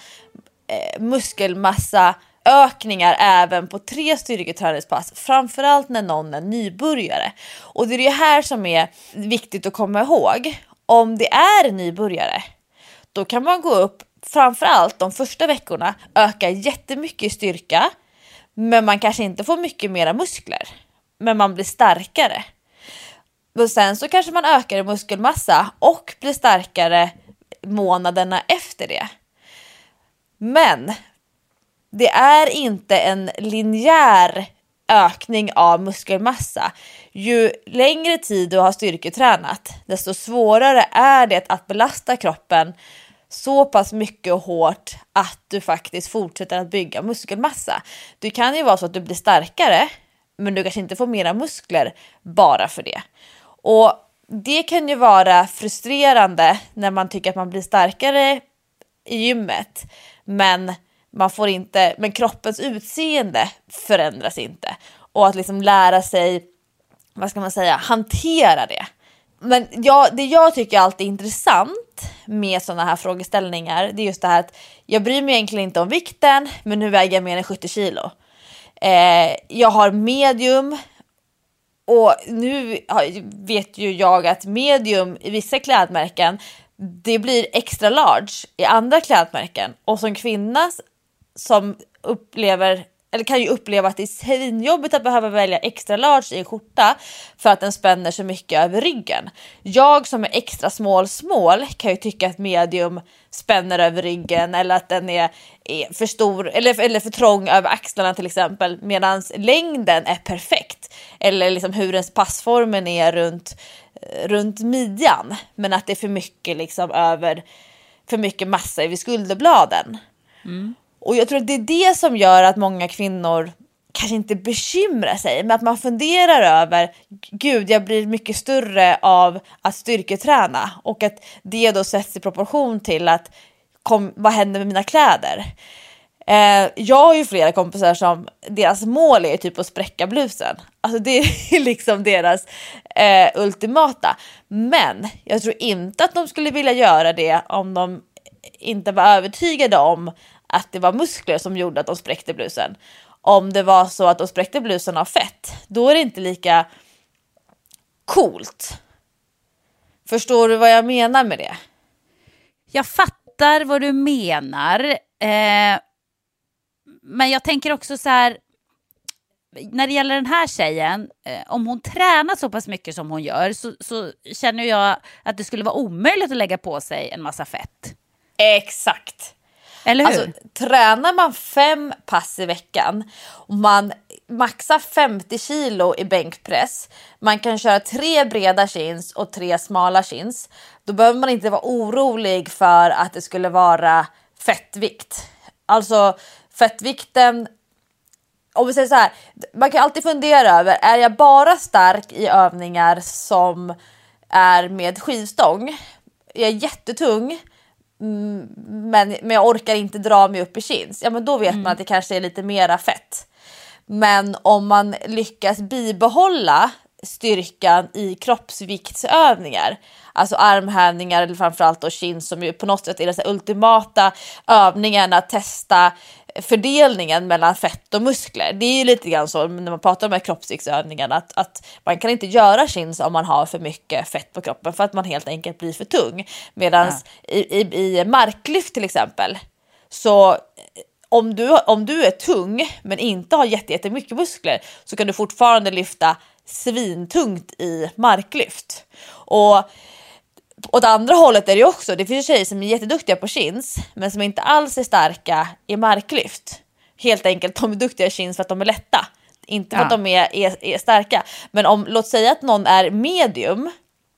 muskelmassa ökningar även på 3 styrketräningspass, framförallt när någon är nybörjare. Och det är det här som är viktigt att komma ihåg. Om det är nybörjare, då kan man gå upp framförallt de första veckorna, öka jättemycket i styrka, men man kanske inte får mycket mera muskler, men man blir starkare. Och sen så kanske man ökar i muskelmassa och blir starkare månaderna efter det. Men det är inte en linjär ökning av muskelmassa. Ju längre tid du har styrketränat, desto svårare är det att belasta kroppen så pass mycket och hårt att du faktiskt fortsätter att bygga muskelmassa. Det kan ju vara så att du blir starkare, men du kanske inte får mera muskler bara för det. Och det kan ju vara frustrerande när man tycker att man blir starkare i gymmet, men kroppens utseende förändras inte. Och att liksom lära sig, hantera det. Men det jag tycker alltid är intressant med sådana här frågeställningar, det är just det här att jag bryr mig egentligen inte om vikten, men nu väger jag mer än 70 kilo. Jag har medium, och nu vet ju jag att medium i vissa klädmärken, det blir extra large i andra klädmärken. Och som kvinna som kan ju uppleva att det är svinjobbigt att behöva välja extra large i en skjorta för att den spänner så mycket över ryggen. Jag som är extra small kan ju tycka att medium spänner över ryggen, eller att den är för stor eller för trång över axlarna till exempel, medan längden är perfekt, eller liksom hur ens passformen är runt midjan, men att det är för mycket liksom för mycket massa vid skulderbladen. Och jag tror att det är det som gör att många kvinnor kanske inte bekymrar sig, men att man funderar över, gud, jag blir mycket större av att styrketräna, och att det då sätts i proportion till att vad händer med mina kläder? Jag har ju flera kompisar som deras mål är typ att spräcka blusen. Alltså det är liksom deras ultimata. Men jag tror inte att de skulle vilja göra det om de inte var övertygade om att det var muskler som gjorde att de spräckte blusen. Om det var så att de spräckte blusen av fett, då är det inte lika coolt. Förstår du vad jag menar med det? Jag fattar vad du menar. Men jag tänker också så här, när det gäller den här tjejen, om hon tränar så pass mycket som hon gör, så känner jag att det skulle vara omöjligt att lägga på sig en massa fett. Exakt. Eller hur? Alltså, tränar man 5 pass i veckan och man maxa 50 kilo i bänkpress. Man kan köra 3 breda chins och 3 smala chins. Då behöver man inte vara orolig för att det skulle vara fettvikt. Alltså fettvikten, om vi säger så här, man kan alltid fundera över, är jag bara stark i övningar som är med skivstång? Jag är jättetung men jag orkar inte dra mig upp i chins. Ja, men då vet man att det kanske är lite mera fett. Men om man lyckas bibehålla styrkan i kroppsviktsövningar, alltså armhävningar eller framförallt då chins, som ju på något sätt är den ultimata övningen att testa fördelningen mellan fett och muskler. Det är ju lite grann så när man pratar om de här kroppsviktsövningarna att man kan inte göra chins om man har för mycket fett på kroppen för att man helt enkelt blir för tung. Medan i marklyft till exempel, så om du är tung men inte har jättemycket muskler, så kan du fortfarande lyfta svintungt i marklyft. Och åt andra hållet är det också, det finns tjejer som är jätteduktiga på chins men som inte alls är starka i marklyft. Helt enkelt, de är duktiga i chins för att de är lätta, inte för att de är starka. Men låt säga att någon är medium.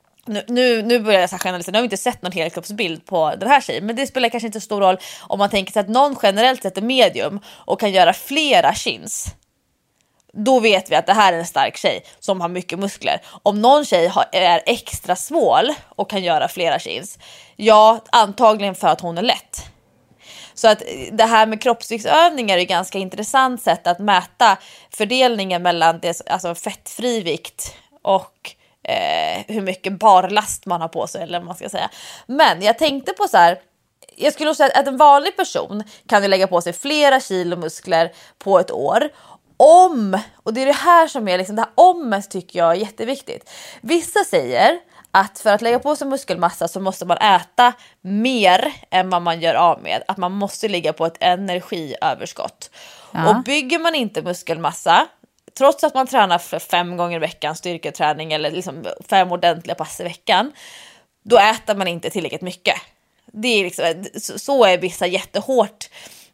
Nu börjar jag generalisera, nu har vi inte sett någon helkroppsbild på den här tjejen, men det spelar kanske inte så stor roll om man tänker sig att någon generellt sett är medium och kan göra flera chins. Då vet vi att det här är en stark tjej som har mycket muskler. Om någon tjej är extra smål och kan göra flera chins, ja, antagligen för att hon är lätt. Så att det här med kroppsviktsövningar är ett ganska intressant sätt att mäta fördelningen mellan alltså fettfri vikt och hur mycket barlast man har på sig, eller vad man ska säga. Men jag tänkte på så här, jag skulle säga att en vanlig person kan ju lägga på sig flera kilo muskler på ett år. Och det är det här som är liksom, det här ommet tycker jag är jätteviktigt. Vissa säger att för att lägga på sig muskelmassa så måste man äta mer än vad man gör av med. Att man måste ligga på ett energiöverskott. Ja. Och bygger man inte muskelmassa, trots att man tränar för 5 gånger i veckan styrketräning eller liksom 5 ordentliga pass i veckan, då äter man inte tillräckligt mycket. Det är liksom, så är vissa jättehårt.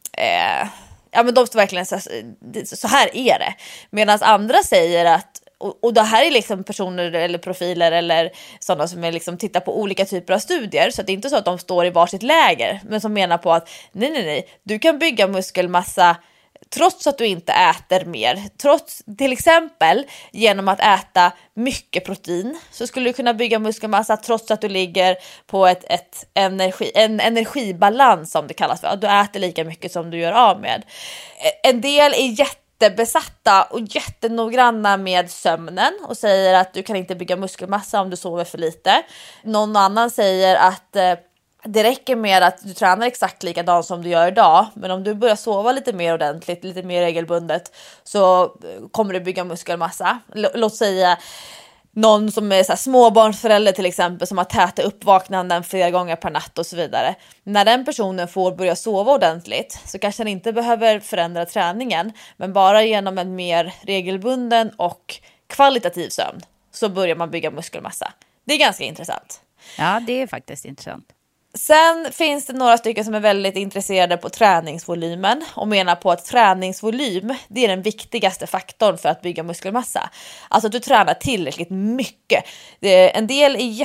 Ja, men de står verkligen så här är det. Medan andra säger att, och det här är liksom personer eller profiler eller sådana som är liksom tittar på olika typer av studier, så att det är inte så att de står i varsitt läger, men som menar på att nej, du kan bygga muskelmassa trots att du inte äter mer. Trots till exempel genom att äta mycket protein så skulle du kunna bygga muskelmassa trots att du ligger på en energibalans som det kallas för. Att du äter lika mycket som du gör av med. En del är jättebesatta och jättenoggranna med sömnen och säger att du kan inte bygga muskelmassa om du sover för lite. Någon annan säger att det räcker med att du tränar exakt likadant som du gör idag, men om du börjar sova lite mer ordentligt, lite mer regelbundet, så kommer du bygga muskelmassa. Låt säga någon som är så här småbarnsförälder till exempel, som har täta uppvaknanden flera gånger per natt och så vidare. När den personen får börja sova ordentligt så kanske den inte behöver förändra träningen, men bara genom en mer regelbunden och kvalitativ sömn så börjar man bygga muskelmassa. Det är ganska intressant. Ja, det är faktiskt intressant. Sen finns det några stycken som är väldigt intresserade på träningsvolymen och menar på att träningsvolym, det är den viktigaste faktorn för att bygga muskelmassa. Alltså att du tränar tillräckligt mycket. En del är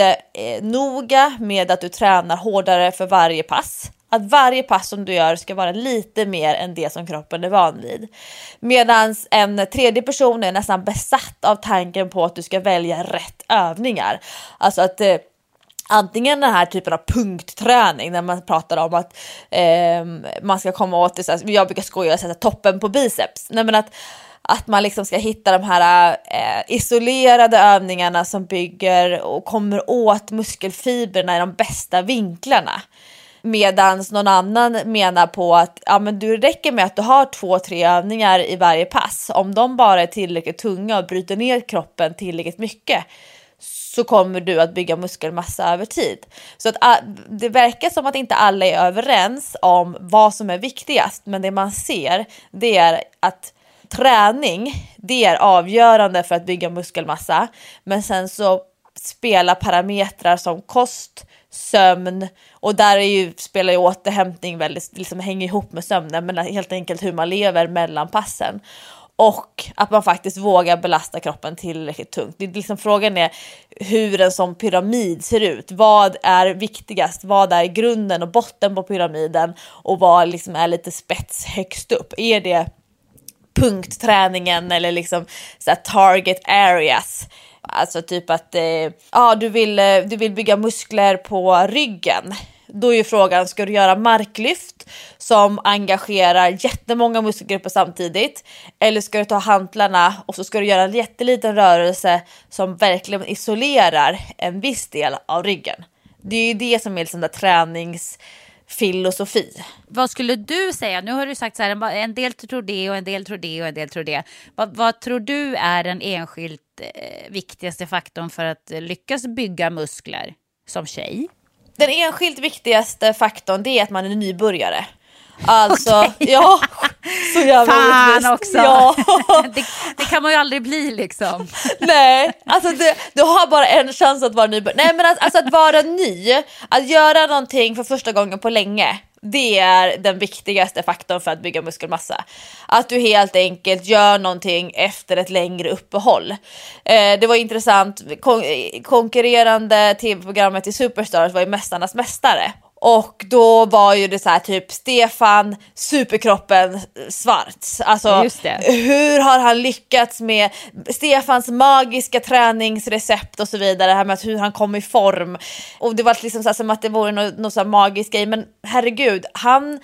jättenoga med att du tränar hårdare för varje pass. Att varje pass som du gör ska vara lite mer än det som kroppen är van vid. Medan en tredje person är nästan besatt av tanken på att du ska välja rätt övningar. Alltså att antingen den här typen av punktträning när man pratar om att man ska komma åt det, så här, jag brukar skoja och sätta toppen på biceps. Nej, men att man liksom ska hitta de här isolerade övningarna som bygger och kommer åt muskelfibrerna i de bästa vinklarna. Medan någon annan menar på att ja, men du räcker med att du har 2-3 övningar i varje pass. Om de bara är tillräckligt tunga och bryter ner kroppen tillräckligt mycket, så kommer du att bygga muskelmassa över tid. Så att det verkar som att inte alla är överens om vad som är viktigast. Men det man ser, det är att träning, det är avgörande för att bygga muskelmassa. Men sen så spelar parametrar som kost, sömn, och där spelar ju återhämtning väldigt, liksom hänger ihop med sömnen, men helt enkelt hur man lever mellan passen. och att man faktiskt vågar belasta kroppen tillräckligt tungt. Det är liksom, frågan är hur en sån pyramid ser ut. Vad är viktigast? Vad är grunden och botten på pyramiden? Och vad liksom är lite spets högst upp? Är det punktträningen eller liksom så här target areas? Alltså typ att du vill bygga muskler på ryggen. Då är ju frågan, ska du göra marklyft som engagerar jättemånga muskelgrupper samtidigt? Eller ska du ta hantlarna och så ska du göra en jätteliten rörelse som verkligen isolerar en viss del av ryggen? Det är ju det som är liksom där träningsfilosofi. Vad skulle du säga? Nu har du sagt så här, en del tror det och en del tror det och en del tror det. Vad tror du är den enskilt viktigaste faktorn för att lyckas bygga muskler som tjej? Den enskilt viktigaste faktorn, det är att man är nybörjare. Alltså, ja, så jävla fan också. Ja. Det kan man ju aldrig bli liksom. Nej, alltså du har bara en chans att vara nybörjare. Nej, men alltså att vara ny, att göra någonting för första gången på länge, det är den viktigaste faktorn för att bygga muskelmassa. Att du helt enkelt gör någonting efter ett längre uppehåll. Det var intressant, konkurrerande tv-programmet i Superstars var ju Mästarnas mästare. Och då var ju det så här typ Stefan, superkroppen svart. Alltså hur har han lyckats med Stefans magiska träningsrecept och så vidare. Det här med hur han kom i form. Och det var liksom så här, som att det vore något så här magisk grej. Men herregud, han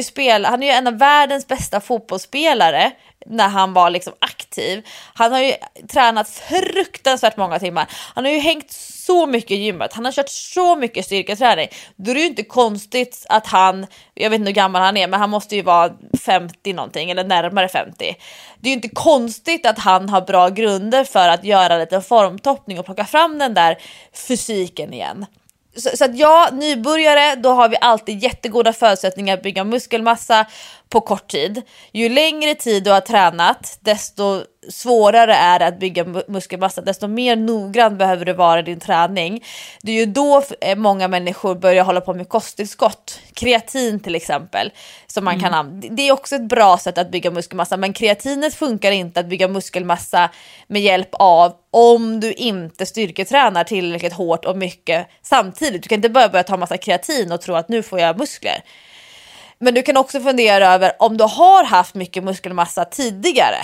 är ju en av världens bästa fotbollsspelare när han var liksom aktiv. Han har ju tränat fruktansvärt många timmar. Han har ju hängt så mycket i gymmet. Han har kört så mycket styrketräning. Då är det ju inte konstigt att jag vet inte hur gammal han är, men han måste ju vara 50 någonting eller närmare 50. Det är ju inte konstigt att han har bra grunder för att göra lite formtoppning och plocka fram den där fysiken igen. Så att nybörjare, då har vi alltid jättegoda förutsättningar att bygga muskelmassa på kort tid. Ju längre tid du har tränat, desto svårare är det att bygga muskelmassa, desto mer noggrann behöver du vara i din träning. Det är ju då många människor börjar hålla på med kosttillskott, kreatin till exempel, som man kan det är också ett bra sätt att bygga muskelmassa, men kreatinet funkar inte att bygga muskelmassa med hjälp av om du inte styrketränar tillräckligt hårt och mycket samtidigt. Du kan inte börja ta massa kreatin och tro att nu får jag muskler. Men du kan också fundera över om du har haft mycket muskelmassa tidigare.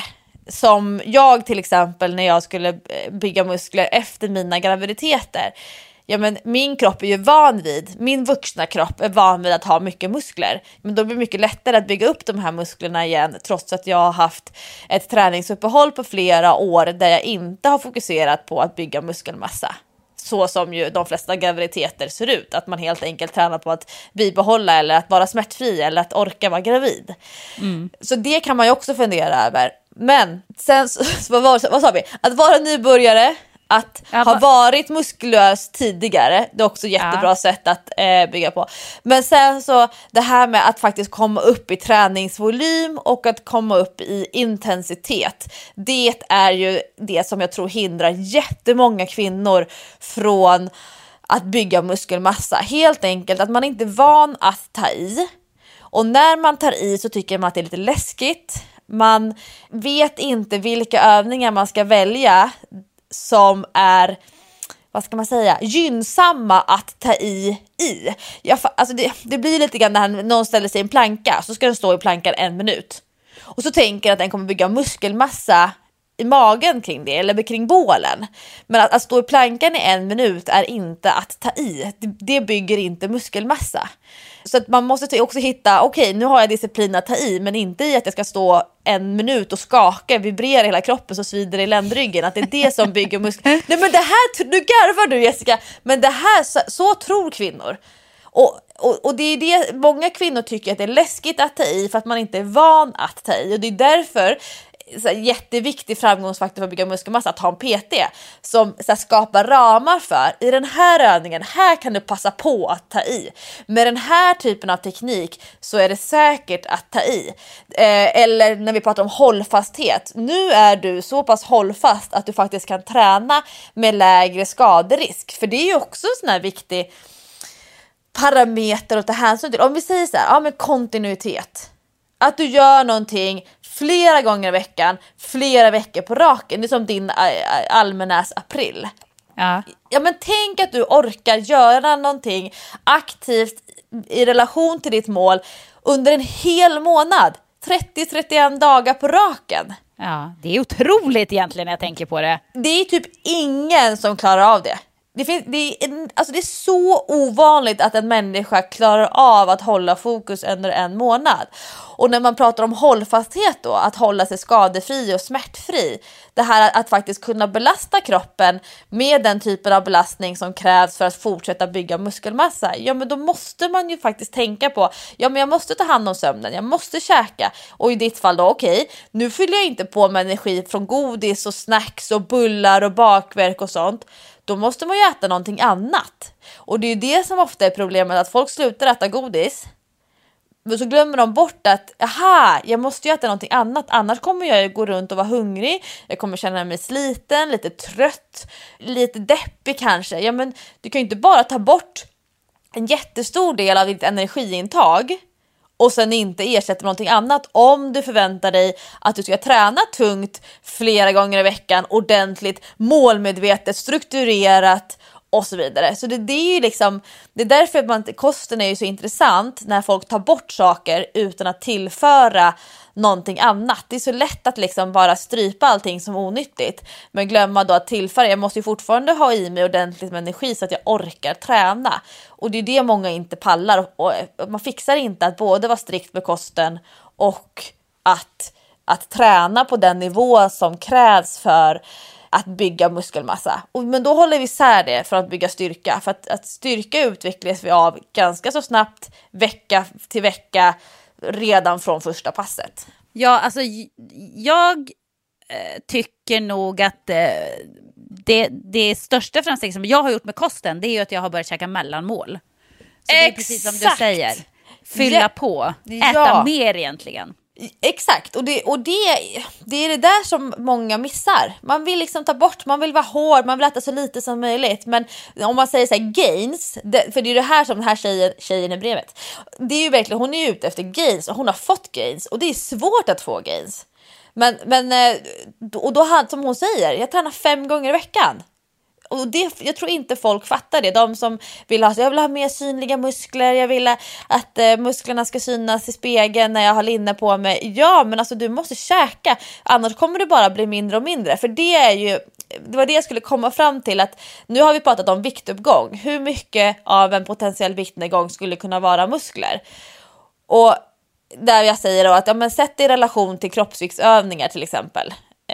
Som jag till exempel när jag skulle bygga muskler efter mina graviditeter. Ja, men min kropp är ju min vuxna kropp är van vid att ha mycket muskler. Men då blir det mycket lättare att bygga upp de här musklerna igen, trots att jag har haft ett träningsuppehåll på flera år där jag inte har fokuserat på att bygga muskelmassa. Så som ju de flesta graviditeter ser ut. Att man helt enkelt tränar på att bibehålla eller att vara smärtfri eller att orka vara gravid. Så det kan man ju också fundera över. Men sen, vad sa vi? Att vara nybörjare, att ha varit muskulös tidigare, det är också jättebra sätt att bygga på. Men sen så det här med att faktiskt komma upp i träningsvolym och att komma upp i intensitet, det är ju det som jag tror hindrar jättemånga kvinnor från att bygga muskelmassa. Helt enkelt att man inte är van att ta i. Och när man tar i så tycker man att det är lite läskigt. Man vet inte vilka övningar man ska välja som är, vad ska man säga, gynnsamma att ta i. Alltså det blir lite grann när någon ställer sig i en planka, så ska den stå i plankan 1 minut. Och så tänker att den kommer bygga muskelmassa i magen kring det eller kring bålen. Men att stå i plankan i 1 minut är inte att ta i. Det bygger inte muskelmassa. Så att man måste också hitta, okej, nu har jag disciplin att ta i, men inte i att jag ska stå 1 minut och skaka, vibrera hela kroppen så svider i ländryggen, att det är det som bygger muskler. Nej, men det här, nu garvar du Jessica, men det här, så tror kvinnor. Och det är det många kvinnor tycker att det är läskigt att ta i för att man inte är van att ta i. Och det är därför så jätteviktig framgångsfaktor för att bygga muskelmassa att ha en PT som så skapar ramar för, i den här övningen, här kan du passa på att ta i. Med den här typen av teknik så är det säkert att ta i. Eller när vi pratar om hållfasthet. Nu är du så pass hållfast att du faktiskt kan träna med lägre skaderisk. För det är ju också en sån här viktig parameter att ta hänsyn till. Om vi säger så här, men kontinuitet. Att du gör någonting flera gånger i veckan, flera veckor på raken. Det är som din almanäs april. Ja, men tänk att du orkar göra någonting aktivt i relation till ditt mål under en hel månad. 30-31 dagar på raken. Ja, det är otroligt egentligen när jag tänker på det. Det är typ ingen som klarar av det. Det är så ovanligt att en människa klarar av att hålla fokus under en månad. Och när man pratar om hållfasthet då, att hålla sig skadefri och smärtfri, det här att faktiskt kunna belasta kroppen med den typen av belastning som krävs för att fortsätta bygga muskelmassa, ja men då måste man ju faktiskt tänka på, ja men jag måste ta hand om sömnen, jag måste käka, och i ditt fall då, okej, nu fyller jag inte på med energi från godis och snacks och bullar och bakverk och sånt. Då måste man ju äta någonting annat. Och det är ju det som ofta är problemet, att folk slutar äta godis. Men så glömmer de bort att jag måste ju äta någonting annat. Annars kommer jag ju gå runt och vara hungrig. Jag kommer känna mig sliten, lite trött, lite deppig kanske. Ja, men du kan ju inte bara ta bort en jättestor del av ditt energiintag och sen inte ersätta någonting annat om du förväntar dig att du ska träna tungt flera gånger i veckan, ordentligt, målmedvetet, strukturerat och så vidare. Så det är ju liksom, det är därför kosten är ju så intressant när folk tar bort saker utan att tillföra någonting annat. Det är så lätt att liksom bara strypa allting som onyttigt, men glömma då att tillföra. Jag måste ju fortfarande ha i mig ordentligt med energi så att jag orkar träna. Och det är det många inte pallar, och man fixar inte att både vara strikt med kosten och att träna på den nivå som krävs för att bygga muskelmassa. Men då håller vi isär det för att bygga styrka. För att styrka utvecklas vi av ganska så snabbt, vecka till vecka, redan från första passet. Ja, alltså jag tycker nog att det största framsteg som jag har gjort med kosten, det är ju att jag har börjat käka mellanmål. Så det är precis som du säger. Fylla på. Äta mer egentligen. Exakt, och det är det där som många missar. Man vill liksom ta bort, man vill vara hård, man vill äta så lite som möjligt. Men om man säger så här gains, för det är det här som den här tjejen i brevet, det är ju verkligen, hon är ju ute efter gains och hon har fått gains, och det är svårt att få gains. Men och då, som hon säger, jag tränar 5 gånger i veckan. Och jag tror inte folk fattar det. De som vill jag vill ha mer synliga muskler, jag vill att musklerna ska synas i spegeln när jag har linne på mig. Ja, men alltså du måste käka, annars kommer det bara bli mindre och mindre. För det var det jag skulle komma fram till, att nu har vi pratat om viktuppgång. Hur mycket av en potentiell viktnedgång skulle kunna vara muskler? Och där jag säger då att sätt det i relation till kroppsviktsövningar till exempel.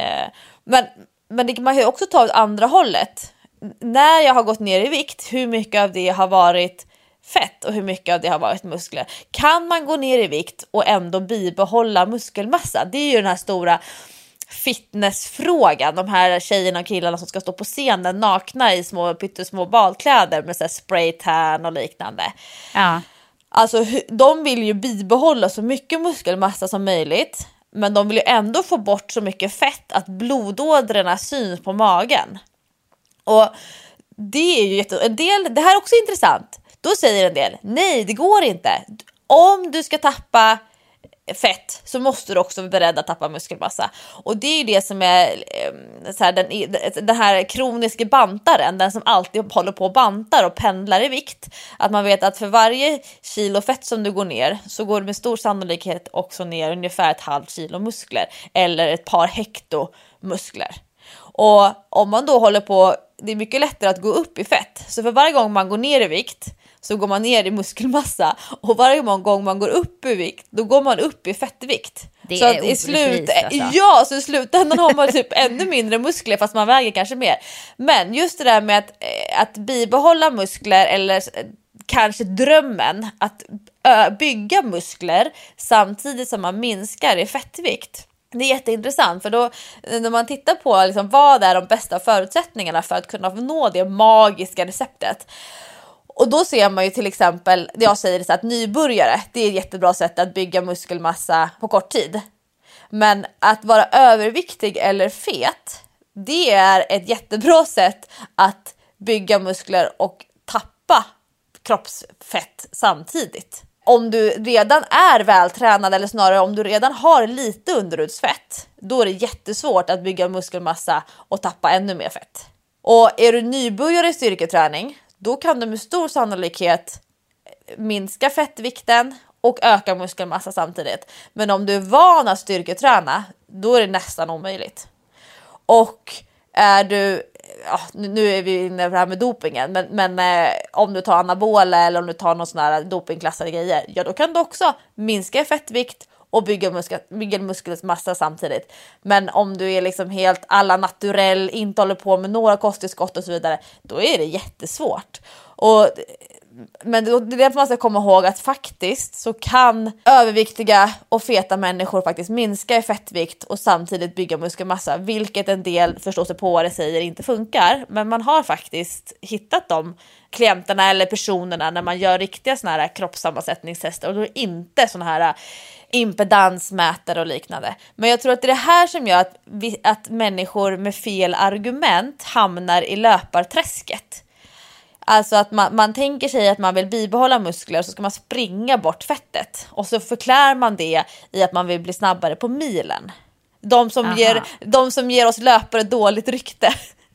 Men det, man kan ju också ta åt andra hållet. När jag har gått ner i vikt, hur mycket av det har varit fett och hur mycket av det har varit muskler? Kan man gå ner i vikt och ändå bibehålla muskelmassa? Det är ju den här stora fitnessfrågan. De här tjejerna och killarna som ska stå på scenen nakna i pyttesmå badkläder med så här spraytan och liknande. Ja. Alltså de vill ju bibehålla så mycket muskelmassa som möjligt, men de vill ju ändå få bort så mycket fett att blodådrorna syns på magen. Och det är ju det här är också intressant. Då säger en del, nej det går inte. Om du ska tappa fett så måste du också vara beredd att tappa muskelmassa. Och det är ju det som är så här, den här kroniska bantaren, den som alltid håller på och bantar och pendlar i vikt. Att man vet att för varje kilo fett som du går ner så går du med stor sannolikhet också ner ungefär 1/2 kilo muskler eller ett par hekto muskler. Och om man då håller på, det är mycket lättare att gå upp i fett. Så för varje gång man går ner i vikt så går man ner i muskelmassa. Och varje gång man går upp i vikt, då går man upp i fettvikt. Det så är att alltså. i slutändan har man typ ännu mindre muskler fast man väger kanske mer. Men just det där med att bibehålla muskler, eller kanske drömmen att bygga muskler samtidigt som man minskar i fettvikt. Det är jätteintressant, för då när man tittar på liksom, vad är de bästa förutsättningarna för att kunna nå det magiska receptet. Och då ser man ju till exempel, det jag säger är så att nybörjare, det är ett jättebra sätt att bygga muskelmassa på kort tid. Men att vara överviktig eller fet, det är ett jättebra sätt att bygga muskler och tappa kroppsfett samtidigt. om du redan är vältränad, eller snarare om du redan har lite underutsfett, då är det jättesvårt att bygga muskelmassa och tappa ännu mer fett. Och är du nybörjare i styrketräning, då kan du med stor sannolikhet minska fettvikten och öka muskelmassa samtidigt. Men om du är van att styrketräna, då är det nästan omöjligt. Och är du, nu är vi inne på det här med dopingen, men om du tar anabola eller om du tar någon sån här dopingklassade grejer, ja, då kan du också minska fettvikt och bygga muskelmassa samtidigt. Men om du är liksom helt alla naturell, inte håller på med några kosttillskott och så vidare, då är det jättesvårt. Men det är därför man ska komma ihåg att faktiskt så kan överviktiga och feta människor faktiskt minska i fettvikt och samtidigt bygga muskelmassa, vilket en del förståsigpåare säger inte funkar. Men man har faktiskt hittat de klienterna eller personerna när man gör riktiga såna här kroppssammansättningstester, och då är det inte såna här impedansmätare och liknande. Men jag tror att det är det här som gör att människor med fel argument hamnar i löparträsket. Alltså att man tänker sig att man vill bibehålla muskler, så ska man springa bort fettet. Och så förklarar man det i att man vill bli snabbare på milen. De som ger oss löpare dåligt rykte.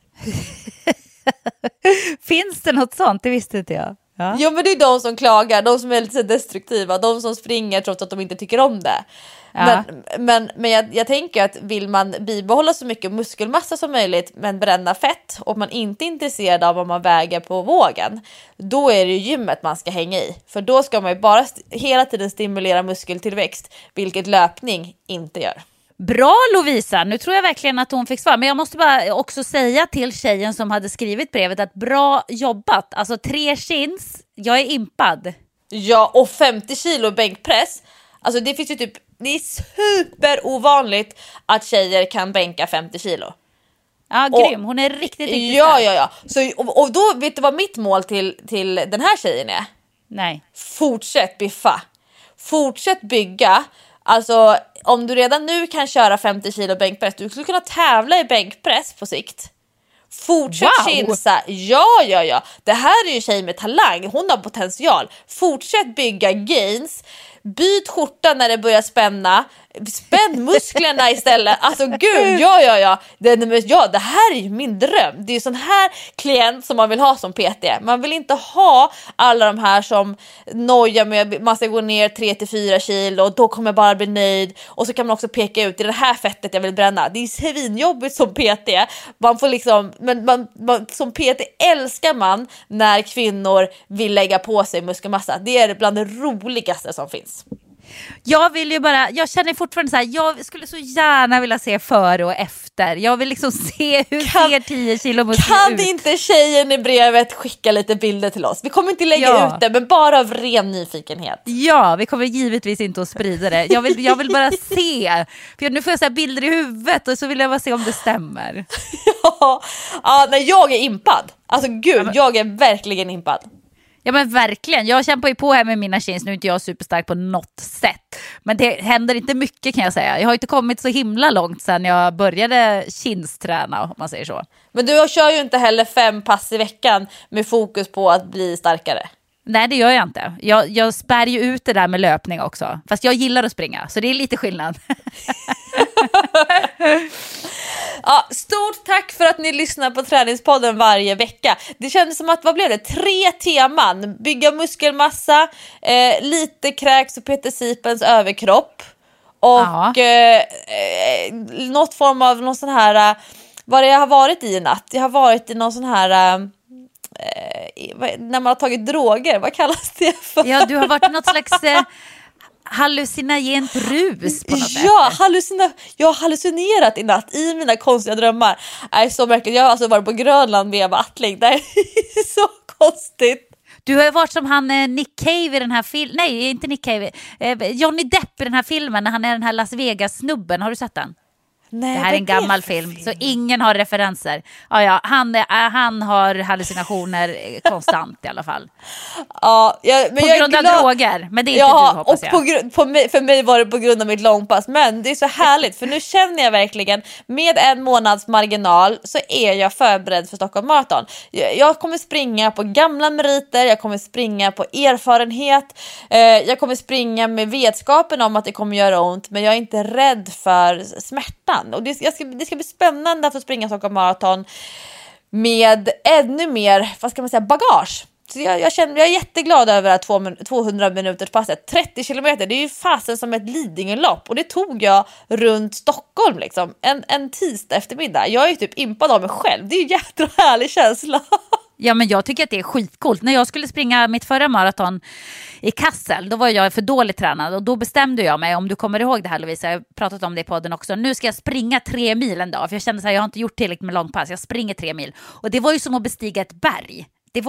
Finns det något sånt? Det visste inte jag. Ja. Jo, men det är de som klagar, de som är lite destruktiva, de som springer trots att de inte tycker om det. Ja. Men jag tänker att vill man bibehålla så mycket muskelmassa som möjligt men bränna fett, och man inte är intresserad av vad man väger på vågen, då är det ju gymmet man ska hänga i. För då ska man ju bara hela tiden stimulera muskeltillväxt, vilket löpning inte gör. Bra Lovisa, nu tror jag verkligen att hon fick svar. Men jag måste bara också säga till tjejen som hade skrivit brevet att bra jobbat. Alltså 3 chins, jag är impad. Ja, och 50 kilo bänkpress. Alltså det finns ju det är super ovanligt att tjejer kan bänka 50 kilo. Ja, grym. Hon är riktigt Ja. Så, och då, vet du vad mitt mål till den här tjejen är? Nej. Fortsätt biffa. Fortsätt bygga. Alltså om du redan nu kan köra 50 kilo bänkpress, du skulle kunna tävla i bänkpress på sikt. Fortsätt chinsa. Ja. Det här är ju en tjej med talang. Hon har potential. Fortsätt bygga gains. Byt skjorta när det börjar spänna. Spänn musklerna istället. Alltså gud, ja. Det här är ju min dröm. Det är ju sån här klient som man vill ha som PT. Man vill inte ha alla de här som nojar med att man ska gå ner 3-4 kilo och då kommer jag bara bli nöjd. Och så kan man också peka ut, det är det här fettet jag vill bränna. Det är svinjobbigt som PT. Man får liksom, men som PT älskar man när kvinnor vill lägga på sig muskelmassa. Det är bland det roligaste som finns. Jag känner fortfarande så här, jag skulle så gärna vilja se före och efter. Jag vill liksom se hur ser 10 kilo muskler ut. Kan inte tjejen i brevet skicka lite bilder till oss? Vi kommer inte lägga ut det, men bara av ren nyfikenhet. Ja, vi kommer givetvis inte att sprida det. Jag vill bara se. För nu får jag så här bilder i huvudet och så vill jag bara se om det stämmer. Nej, jag är impad. Alltså gud, jag är verkligen impad. Ja men verkligen, jag kämpar ju på här med mina chins. Nu är inte jag superstark på något sätt, men det händer inte mycket kan jag säga. Jag har inte kommit så himla långt sedan jag började chinsträna, om man säger så. Men du kör ju inte heller 5 pass i veckan med fokus på att bli starkare. Nej, det gör jag inte. Jag spär ju ut det där med löpning också. Fast jag gillar att springa, så det är lite skillnad. Ja, stort tack för att ni lyssnar på Träningspodden varje vecka. Det kändes som att, vad blev det? 3 teman. Bygga muskelmassa, lite kräks och Peter Sipens överkropp. Och något form av någon sån här, vad jag har varit i natt. Jag har varit i någon sån här, när man har tagit droger, vad kallas det för? Ja, du har varit i något slags hallucinagent rus på något sätt. Jag har hallucinerat i natt i mina konstiga drömmar. Det är så märkligt. Jag har alltså varit på Grönland med Eva Attling. Det är så konstigt. Du har ju varit som han Nick Cave i den här filmen. Nej, inte Nick Cave. Johnny Depp i den här filmen när han är den här Las Vegas-snubben. Har du sett den? Det här är en gammal film, så ingen har referenser. Ja, han har hallucinationer konstant i alla fall. Ja, men på grund av droger, men det är inte du, hoppas jag. För mig var det på grund av mitt långpass. Men det är så härligt, för nu känner jag verkligen med 1 månads marginal så är jag förberedd för Stockholm Marathon. Jag kommer springa på gamla meriter, jag kommer springa på erfarenhet, jag kommer springa med vetskapen om att det kommer göra ont, men jag är inte rädd för smärtan. Och det ska bli spännande att få springa Stockholm Marathon med ännu mer, vad ska man säga, bagage. Så jag är jätteglad över att 200 minuters passet, 30 kilometer, det är ju fasen som ett Lidingö-lopp. Och det tog jag runt Stockholm liksom, en tisdag eftermiddag. Jag är ju typ impad av mig själv, det är ju jättebra härlig känsla. Ja, men jag tycker att det är skitcoolt. När jag skulle springa mitt förra maraton i Kassel, då var jag för dåligt tränad. Och då bestämde jag mig, om du kommer ihåg det här Lovisa, jag har pratat om det i podden också. Nu ska jag springa 3 mil en dag. För jag kände så här, jag har inte gjort tillräckligt med långpass. Jag springer 3 mil. Och det var ju som att bestiga ett berg. Det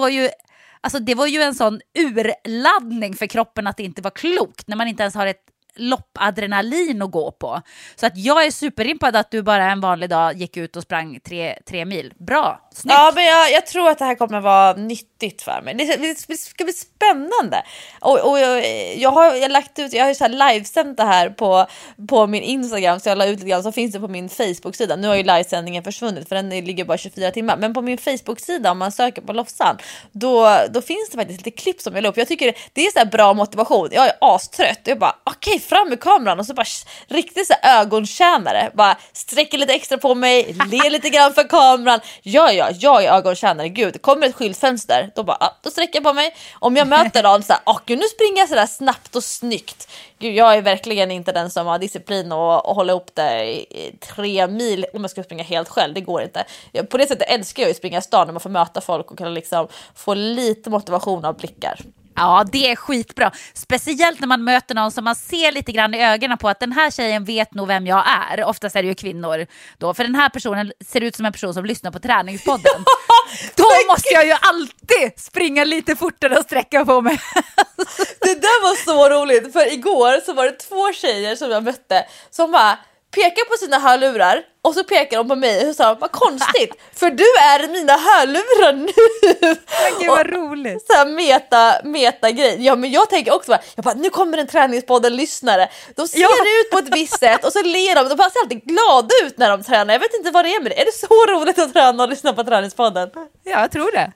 var ju en sån urladdning för kroppen att det inte var klokt. När man inte ens har ett loppadrenalin att gå på. Så att jag är superimpad att du bara en vanlig dag gick ut och sprang 3 mil. Bra, snyggt. Ja, men jag tror att det här kommer vara nyttigt för mig. Det ska bli spännande. Och jag har lagt ut, jag har ju så här livesänt det här på min Instagram, så jag la ut lite grann, så finns det på min Facebook-sida. Nu har ju livesändningen försvunnit för den ligger bara 24 timmar. Men på min Facebook-sida, om man söker på Lofsan, då finns det faktiskt lite klipp som jag la upp. Jag tycker det är så här bra motivation. Jag är astrött och jag bara okej, fram med kameran och så bara riktigt så ögontjänare, bara sträcker lite extra på mig, ler lite grann för kameran. Jag är ögontjänare, gud, kommer ett skyltfönster, då sträcker jag på mig. Om jag möter någon så här, gud, nu springer jag så där snabbt och snyggt. Gud, jag är verkligen inte den som har disciplin och hålla upp det i 3 mil om jag ska springa helt själv, det går inte. På det sättet älskar jag att springa i stan när man får möta folk och kan liksom få lite motivation av blickar. Ja, det är skitbra. Speciellt när man möter någon som man ser lite grann i ögonen på att den här tjejen vet nog vem jag är. Oftast är det ju kvinnor då. För den här personen ser ut som en person som lyssnar på träningspodden. Då måste jag ju alltid springa lite fortare och sträcka på mig. Det där var så roligt. För igår så var det 2 tjejer som jag mötte som bara pekar på sina hörlurar och så pekar de på mig och sa, vad konstigt, för du är mina hörlurar nu. Men gud vad roligt. Så här meta grej. Ja, men jag tänker också bara, nu kommer en träningspodden-lyssnare. De ser ut på ett visst sätt och så ler de. De ser alltid glada ut när de tränar. Jag vet inte vad det är med det. Är det så roligt att träna och lyssna på träningspodden? Ja, jag tror det.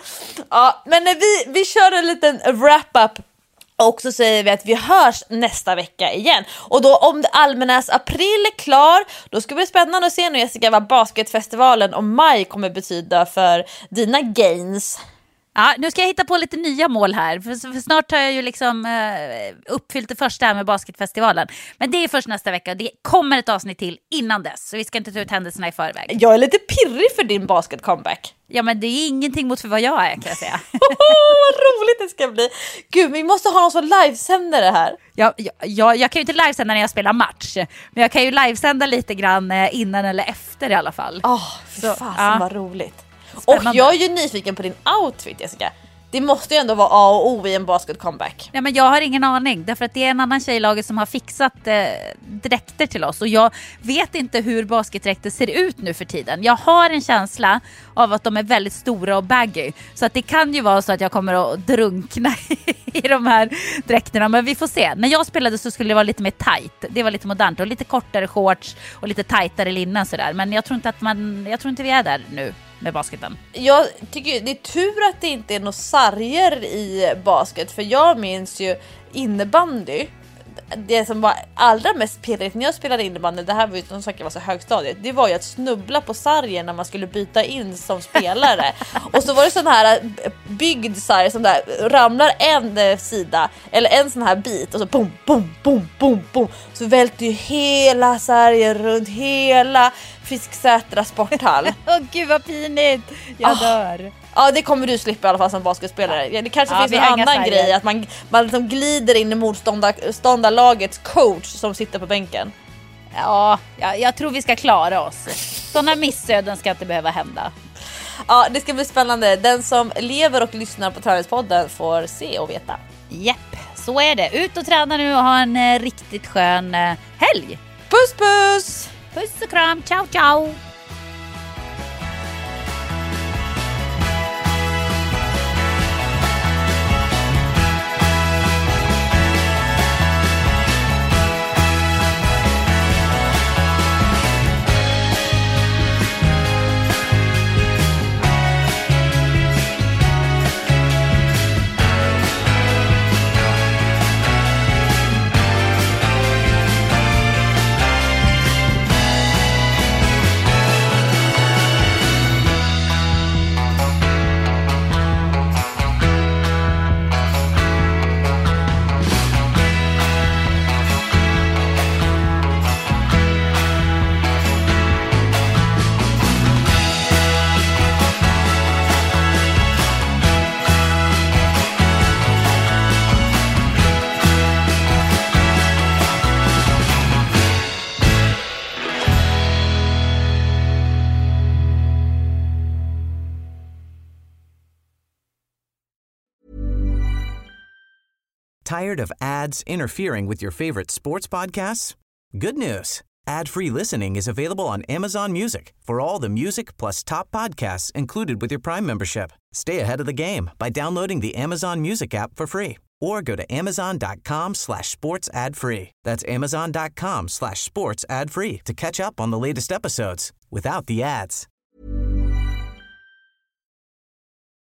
Ja, men när vi kör en liten wrap-up. Och så säger vi att vi hörs nästa vecka igen. Och då om det Almenäs april är klar, då ska det bli spännande att se nu, Jessica, vad basketfestivalen och maj kommer betyda för dina gains. Ja, nu ska jag hitta på lite nya mål här. För snart har jag ju liksom uppfyllt det första här med basketfestivalen. Men det är först nästa vecka. Det kommer ett avsnitt till innan dess. Så vi ska inte ta ut händelserna i förväg. Jag är lite pirrig för din basket-comeback. Ja, men det är ingenting mot för vad jag är, kan jag säga. Vad roligt det ska bli. Gud, vi måste ha någon som livesänder det här. Jag kan ju inte livesända när jag spelar match. Men jag kan ju livesända lite grann innan eller efter i alla fall. Fasen vad roligt. Spännande. Och jag är ju nyfiken på din outfit, Jessica. Det måste ju ändå vara A och O i en basket comeback. Ja, men jag har ingen aning. Därför att det är en annan tjej i laget som har fixat dräkter till oss. Och jag vet inte hur basketdräkter ser ut nu för tiden. Jag har en känsla av att de är väldigt stora och baggy. Så att det kan ju vara så att jag kommer att drunkna i de här dräkterna. Men vi får se. När jag spelade så skulle det vara lite mer tight. Det var lite modernt och lite kortare shorts och lite tightare linnen sådär. Men jag tror inte vi är där nu med basketen. Jag tycker det är tur att det inte är några sarger i basket, för jag minns ju innebandy. Det som var allra mest pirrigt när jag spelade innebandy, det här var ju som sagt jag var så högstadiet, det var ju att snubbla på sargen när man skulle byta in som spelare. Och så var det sån här byggd sarg som där ramlar en sida eller en sån här bit och så bom, bom, bom, bom, bom. Så välter ju hela sargen runt hela Fisksätra sporthall. Gud vad pinigt. Jag dör. Ja, det kommer du slippa i alla fall som basketspelare. Det kanske finns en annan grej att man liksom glider in i motståndarlagets coach som sitter på bänken. Ja, jag tror vi ska klara oss. Sådana missöden ska inte behöva hända. Ja, det ska bli spännande. Den som lever och lyssnar på Träningspodden får se och veta. Japp, så är det. Ut och träna nu och ha en riktigt skön helg. Puss puss! Puss och kram, ciao ciao! Tired of ads interfering with your favorite sports podcasts? Good news. Ad-free listening is available on Amazon Music for all the music plus top podcasts included with your Prime membership. Stay ahead of the game by downloading the Amazon Music app for free or go to amazon.com/sports ad free. That's amazon.com/sports ad free to catch up on the latest episodes without the ads.